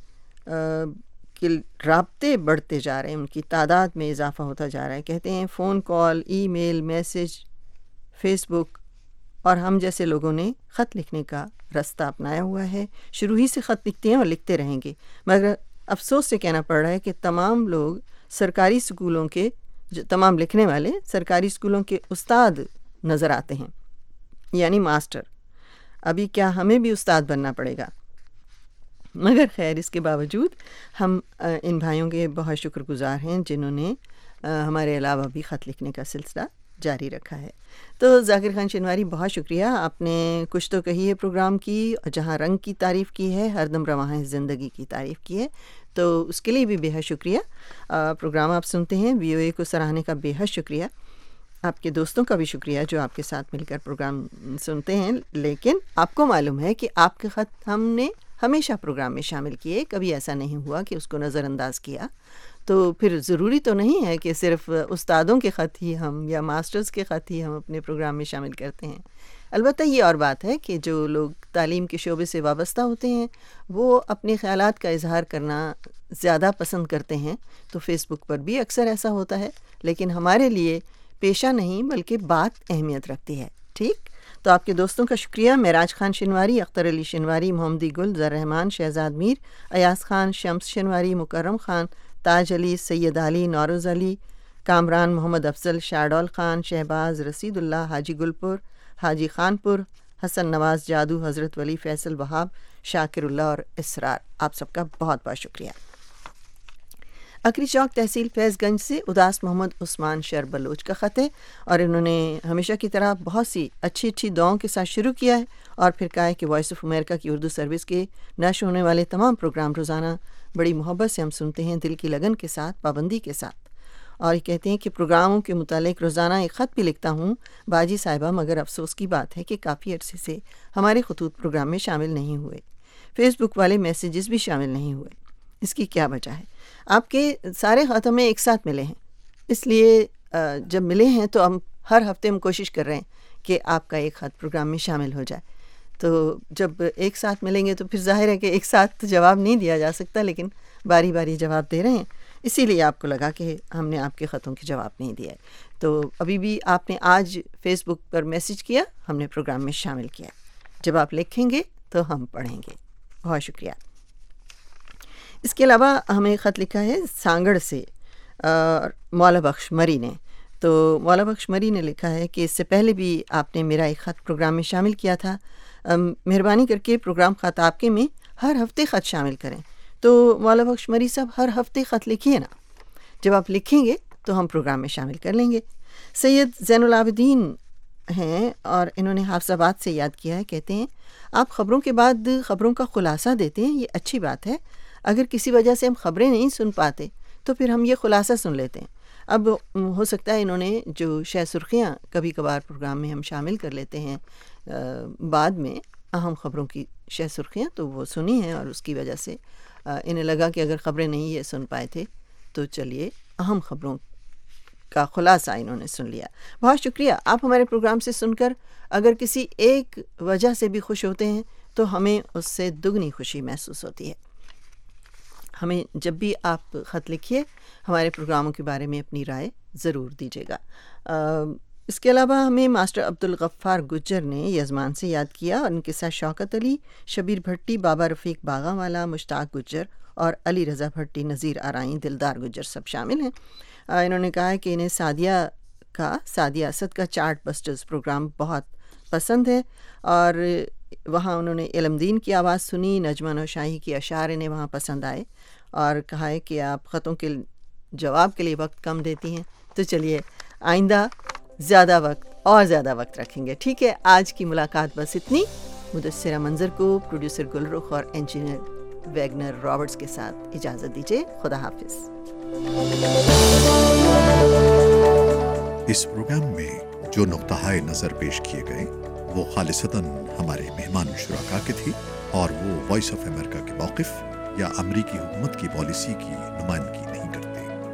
کہ رابطے بڑھتے جا رہے ہیں، ان کی تعداد میں اضافہ ہوتا جا رہا ہے. کہتے ہیں phone call, email, message, Facebook اور ہم جیسے لوگوں نے خط لکھنے کا رستہ اپنایا ہوا ہے. شروع ہی سے خط لکھتے ہیں اور لکھتے رہیں گے، مگر افسوس سے کہنا پڑ رہا ہے کہ تمام لوگ سرکاری اسکولوں کے جو تمام لکھنے والے سرکاری اسکولوں کے استاد نظر آتے ہیں، یعنی ماسٹر. ابھی کیا ہمیں بھی استاد بننا پڑے گا؟ مگر خیر اس کے باوجود ہم ان بھائیوں کے بہت شکر گزار ہیں جنہوں نے ہمارے علاوہ بھی خط لکھنے کا سلسلہ جاری رکھا ہے. تو ذاکر خان شنواری بہت شکریہ، آپ نے کچھ تو کہی ہے پروگرام کی، جہاں رنگ کی تعریف کی ہے، ہر دم رواں ہے زندگی کی تعریف کی ہے، تو اس کے لیے بھی بے حد شکریہ. پروگرام آپ سنتے ہیں، وی او اے کو سراہنے کا بے حد شکریہ. آپ کے دوستوں کا بھی شکریہ جو آپ کے ساتھ مل کر پروگرام سنتے ہیں. لیکن آپ کو معلوم ہے کہ آپ کے خط ہم نے ہمیشہ پروگرام میں شامل کیے، کبھی ایسا نہیں ہوا کہ اس کو نظر انداز کیا. تو پھر ضروری تو نہیں ہے کہ صرف استادوں کے خط ہی ہم یا ماسٹرز کے خط ہی ہم اپنے پروگرام میں شامل کرتے ہیں. البتہ یہ اور بات ہے کہ جو لوگ تعلیم کے شعبے سے وابستہ ہوتے ہیں وہ اپنے خیالات کا اظہار کرنا زیادہ پسند کرتے ہیں، تو فیس بک پر بھی اکثر ایسا ہوتا ہے. لیکن ہمارے لیے پیشہ نہیں بلکہ بات اہمیت رکھتی ہے. ٹھیک، تو آپ کے دوستوں کا شکریہ. معراج خان شنواری، اختر علی شنواری، محمدی گل، ذر رحمان، شہزاد میر، ایاز خان، شمس شنواری، مکرم خان، تاج علی، سید علی، نوروز علی، کامران، محمد افضل، شاڈول خان، شہباز، رسید اللہ، حاجی گلپور، حاجی خان پور، حسن نواز، جادو، حضرت ولی، فیصل وہاب، شاکر اللہ اور اسرار، آپ سب کا بہت بہت شکریہ. اکری چوک تحصیل فیض گنج سے اداس محمد عثمان شر بلوچ کا خط ہے، اور انہوں نے ہمیشہ کی طرح بہت سی اچھی اچھی دعاؤں کے ساتھ شروع کیا ہے اور پھر کہا ہے کہ وائس آف امریکہ کی اردو سروس کے نشر ہونے والے تمام پروگرام روزانہ بڑی محبت سے ہم سنتے ہیں، دل کی لگن کے ساتھ، پابندی کے ساتھ. اور یہ کہتے ہیں کہ پروگراموں کے متعلق روزانہ ایک خط بھی لکھتا ہوں باجی صاحبہ، مگر افسوس کی بات ہے کہ کافی عرصے سے ہمارے خطوط پروگرام میں شامل نہیں ہوئے، فیس بک والے میسیجز بھی شامل نہیں ہوئے. اس کی کیا وجہ ہے؟ آپ کے سارے خط ہمیں ایک ساتھ ملے ہیں، اس لیے جب ملے ہیں تو ہم ہر ہفتے ہم کوشش کر رہے ہیں کہ آپ کا ایک خط پروگرام میں شامل ہو جائے. تو جب ایک ساتھ ملیں گے تو پھر ظاہر ہے کہ ایک ساتھ جواب نہیں دیا جا سکتا، لیکن باری باری جواب دے رہے ہیں، اسی لیے آپ کو لگا کہ ہم نے آپ کے خطوں کے جواب نہیں دیا ہے. تو ابھی بھی آپ نے آج فیس بک پر میسج کیا، ہم نے پروگرام میں شامل کیا. جب آپ لکھیں گے تو ہم پڑھیں گے. بہت شکریہ. اس کے علاوہ ہمیں خط لکھا ہے سانگڑ سے مولا بخش مری نے. تو مولا بخش مری نے لکھا ہے کہ اس سے پہلے بھی آپ نے میرا ایک خط پروگرام میں شامل کیا تھا، مہربانی کر کے پروگرام خط آپ کے میں ہر ہفتے خط شامل کریں. تو مولا بخش مری صاحب ہر ہفتے خط لکھیے نا، جب آپ لکھیں گے تو ہم پروگرام میں شامل کر لیں گے. سید زین العابدین ہیں اور انہوں نے حافظ آباد سے یاد کیا ہے، کہتے ہیں آپ خبروں کے بعد خبروں کا خلاصہ دیتے ہیں، یہ اچھی بات ہے. اگر کسی وجہ سے ہم خبریں نہیں سن پاتے تو پھر ہم یہ خلاصہ سن لیتے ہیں. اب ہو سکتا ہے انہوں نے جو شہ سرخیاں کبھی کبھار پروگرام میں ہم شامل کر لیتے ہیں بعد میں اہم خبروں کی شہ سرخیاں، تو وہ سنی ہیں اور اس کی وجہ سے انہیں لگا کہ اگر خبریں نہیں یہ سن پائے تھے تو چلیے اہم خبروں کا خلاصہ انہوں نے سن لیا. بہت شکریہ. آپ ہمارے پروگرام سے سن کر اگر کسی ایک وجہ سے بھی خوش ہوتے ہیں تو ہمیں اس سے دگنی خوشی محسوس ہوتی ہے. ہمیں جب بھی آپ خط لکھیے ہمارے پروگراموں کے بارے میں اپنی رائے ضرور دیجیے گا. اس کے علاوہ ہمیں ماسٹر عبدالغفار گجر نے یزمان سے یاد کیا، اور ان کے ساتھ شوکت علی، شبیر بھٹی، بابا رفیق باغا والا، مشتاق گجر اور علی رضا بھٹی، نذیر آرائیں، دلدار گجر سب شامل ہیں. انہوں نے کہا ہے کہ انہیں سعدیہ کا سعدیہ اسد کا چارٹ بسٹرز پروگرام بہت پسند ہے، اور وہاں انہوں نے علم دین کی آواز سنی، نجمہ نوشاہی کی اشعار انہیں وہاں پسند آئے، اور کہا ہے کہ آپ خطوں کے جواب کے لیے وقت کم دیتی ہیں، تو چلیے آئندہ زیادہ وقت اور زیادہ وقت رکھیں گے. ٹھیک ہے، آج کی ملاقات بس اتنی. مدثرہ منظر کو، پروڈیوسر گلرخ اور انجینئر ویگنر رابرٹس کے ساتھ اجازت دیجیے. خدا حافظ. اس پروگرام میں جو نقطۂ نظر پیش کیے گئے وہ خالصتاً ہمارے مہمان شرکا کے تھے اور وہ وائس آف امریکہ کے موقف یا امریکی حکومت کی پالیسی کی نمائندگی نہیں کرتے.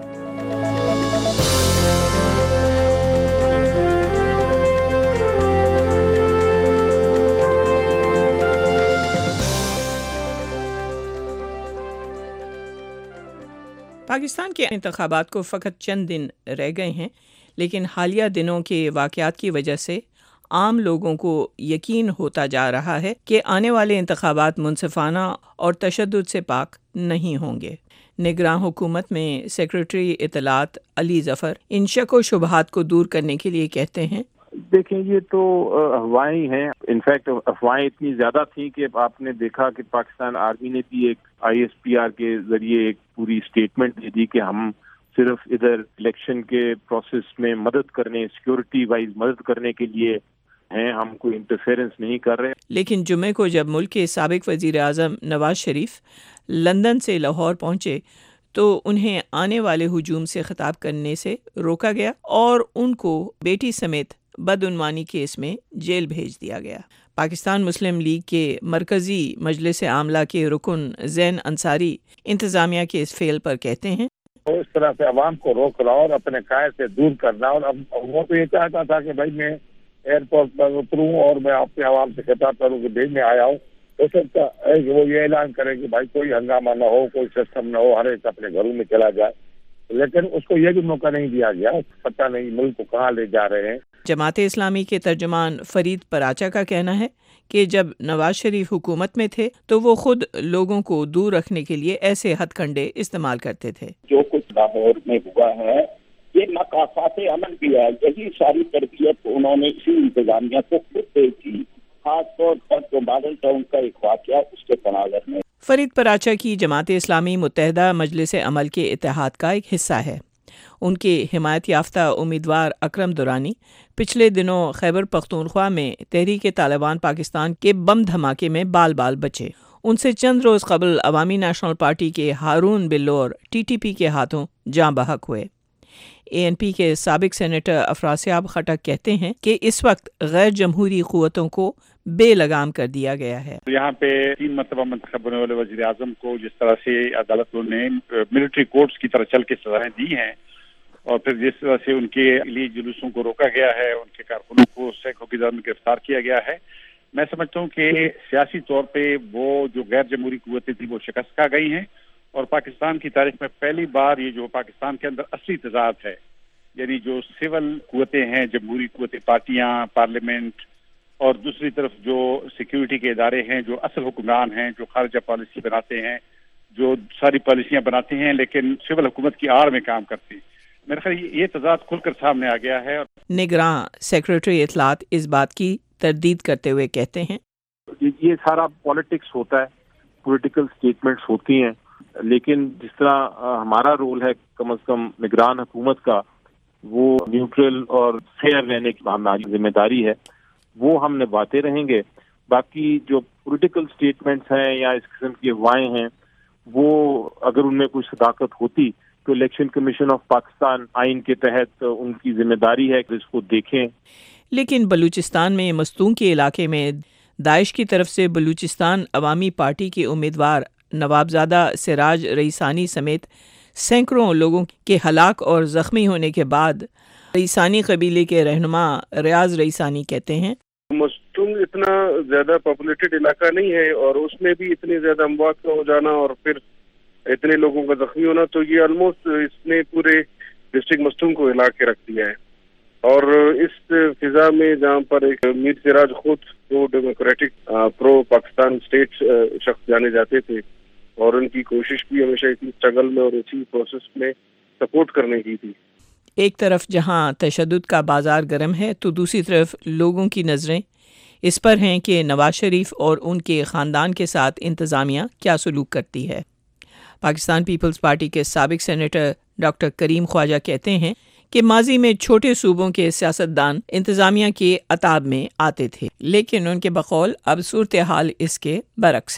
پاکستان کے انتخابات کو فقط چند دن رہ گئے ہیں، لیکن حالیہ دنوں کے واقعات کی وجہ سے عام لوگوں کو یقین ہوتا جا رہا ہے کہ آنے والے انتخابات منصفانہ اور تشدد سے پاک نہیں ہوں گے. نگراں حکومت میں سیکرٹری اطلاعات علی ظفر ان شک و شبہات کو دور کرنے کے لیے کہتے ہیں، دیکھیں یہ تو افواہیں ہیں. انفیکٹ افواہیں اتنی زیادہ تھیں کہ آپ نے دیکھا کہ پاکستان آرمی نے بھی ایک آئی ایس پی آر کے ذریعے ایک پوری اسٹیٹمنٹ دے دی کہ ہم صرف ادھر الیکشن کے پروسیس میں مدد کرنے، سیکورٹی وائز مدد کرنے کے لیے ہیں، ہم کوئی انٹرفیئرنس نہیں کر رہے. لیکن جمعے کو جب ملک کے سابق وزیر اعظم نواز شریف لندن سے لاہور پہنچے تو انہیں آنے والے ہجوم سے خطاب کرنے سے روکا گیا اور ان کو بیٹی سمیت بدعنوانی کیس میں جیل بھیج دیا گیا. پاکستان مسلم لیگ کے مرکزی مجلس عاملہ کے رکن زین انصاری انتظامیہ کے اس فعل پر کہتے ہیں، اس طرح سے عوام کو روک رہا اور اپنے قائد سے دور کرنا، اور اب وہ تو یہ چاہتا تھا کہ بھائی میں ایئرپورٹ پر اتروں اور میں اپنے عوام سے خطاب کروں کہ بھیجنے آیا ہوں. ہو سکتا ہے کہ وہ یہ اعلان کرے کہ بھائی کوئی ہنگامہ نہ ہو، کوئی سسٹم نہ ہو، ہر ایک اپنے گھروں میں چلا جائے، لیکن اس کو یہ بھی موقع نہیں دیا گیا. پتہ نہیں ملک کو کہاں لے جا رہے ہیں. جماعت اسلامی کے ترجمان فرید پراچا کا کہنا ہے کہ جب نواز شریف حکومت میں تھے تو وہ خود لوگوں کو دور رکھنے کے لیے ایسے ہتھ کنڈے استعمال کرتے تھے. جو کچھ لاہور میں ہوا ہے یہ مقاصد عمل بھی ہے، یہی ساری تربیت انہوں نے اسی انتظامیہ کو خود دی تھی. خاص طور پر جو ماڈل ٹاؤن کا ایک واقعہ اس کے تناظر میں. فرید پراچا کی جماعت اسلامی متحدہ مجلس عمل کے اتحاد کا ایک حصہ ہے. ان کے حمایت یافتہ امیدوار اکرم دورانی پچھلے دنوں خیبر پختونخوا میں تحریک طالبان پاکستان کے بم دھماکے میں بال بال بچے. ان سے چند روز قبل عوامی نیشنل پارٹی کے ہارون بلور ٹی ٹی پی کے ہاتھوں جاں بحق ہوئے. اے این پی کے سابق سینیٹر افراسیاب خٹک کہتے ہیں کہ اس وقت غیر جمہوری قوتوں کو بے لگام کر دیا گیا ہے. یہاں پہ تین مرتبہ منتخب ہونے والے وزیر اعظم کو جس طرح سے عدالتوں نے ملٹری کورٹس کی طرح چل کے سزائیں دی ہیں اور پھر جس طرح سے ان کے لیے جلوسوں کو روکا گیا ہے، ان کے کارکنوں کو سینکڑوں کی تعداد میں گرفتار کیا گیا ہے، میں سمجھتا ہوں کہ سیاسی طور پہ وہ جو غیر جمہوری قوتیں تھیں وہ شکست کھا گئی ہیں. اور پاکستان کی تاریخ میں پہلی بار یہ جو پاکستان کے اندر اصلی تضاد ہے، یعنی جو سول قوتیں ہیں، جمہوری قوتیں، پارٹیاں، پارلیمنٹ، اور دوسری طرف جو سیکیورٹی کے ادارے ہیں، جو اصل حکمران ہیں، جو خارجہ پالیسی بناتے ہیں، جو ساری پالیسیاں بناتے ہیں لیکن سول حکومت کی آڑ میں کام کرتے ہیں، میرے خیال یہ تضاد کھل کر سامنے آ گیا ہے. نگراں سیکرٹری اطلاعات اس بات کی تردید کرتے ہوئے کہتے ہیں، یہ سارا پالیٹکس ہوتا ہے، پولیٹیکل سٹیٹمنٹس ہوتی ہیں، لیکن جس طرح ہمارا رول ہے کم از کم نگران حکومت کا، وہ نیوٹرل اور فیئر رہنے کی ہماری ذمہ داری ہے، وہ ہم نبھاتے رہیں گے. باقی جو پولیٹیکل سٹیٹمنٹس ہیں یا اس قسم کی افواہیں ہیں، وہ اگر ان میں کوئی صداقت ہوتی تو الیکشن کمیشن آف پاکستان آئین کے تحت ان کی ذمہ داری ہے کہ اس کو دیکھیں. لیکن بلوچستان میں مستونگ کے علاقے میں داعش کی طرف سے بلوچستان عوامی پارٹی کے امیدوار نوابزادہ سراج رئیسانی سمیت سینکڑوں لوگوں کے ہلاک اور زخمی ہونے کے بعد رئیسانی قبیلے کے رہنما ریاض رئیسانی کہتے ہیں، مستونگ اتنا زیادہ پاپولیٹڈ علاقہ نہیں ہے اور اس میں بھی اتنے زیادہ اموات کا ہو جانا اور پھر اتنے لوگوں کا زخمی ہونا، تو یہ آلموسٹ اس نے پورے ڈسٹرکٹ مستونگ کو ہلا کے رکھ دیا ہے. اور اس فضا میں جہاں پر ایک میر سراج خود جو ڈیموکریٹک پرو پاکستان اسٹیٹ شخص جانے جاتے تھے اور ان کی کوشش بھی ہمیشہ اسی اسٹرگل میں اور اسی پروسیس میں سپورٹ کرنے کی تھی. ایک طرف جہاں تشدد کا بازار گرم ہے تو دوسری طرف لوگوں کی نظریں اس پر ہیں کہ نواز شریف اور ان کے خاندان کے ساتھ انتظامیہ کیا سلوک کرتی ہے. پاکستان پیپلز پارٹی کے سابق سینیٹر ڈاکٹر کریم خواجہ کہتے ہیں کہ ماضی میں چھوٹے صوبوں کے سیاستدان انتظامیہ کے عتاب میں آتے تھے، لیکن ان کے بقول اب صورتحال اس کے برعکس ہے.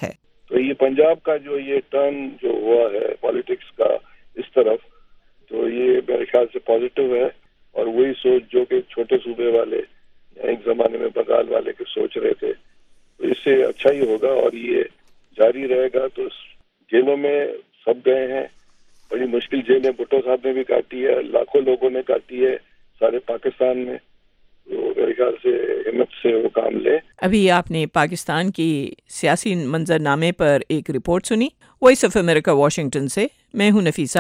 تو یہ پنجاب کا جو یہ ٹرن جو ہوا ہے پالیٹکس کا اس طرف، تو یہ میرے خیال سے پازیٹیو ہے، اور وہی سوچ جو کہ چھوٹے صوبے والے ایک زمانے میں بنگال والے کے سوچ رہے تھے، تو اس سے اچھا ہی ہوگا اور یہ جاری رہے گا. تو جیلوں میں سب گئے ہیں، بڑی مشکل جیلیں بھٹو صاحب نے بھی کاٹی ہے، لاکھوں لوگوں نے کاٹی ہے سارے پاکستان میں، تو میرے خیال سے ہمت سے وہ کام لے. ابھی آپ نے پاکستان کی سیاسی منظر نامے پر ایک رپورٹ سنی. وائس آف امریکہ واشنگٹن سے میں ہوں نفیسہ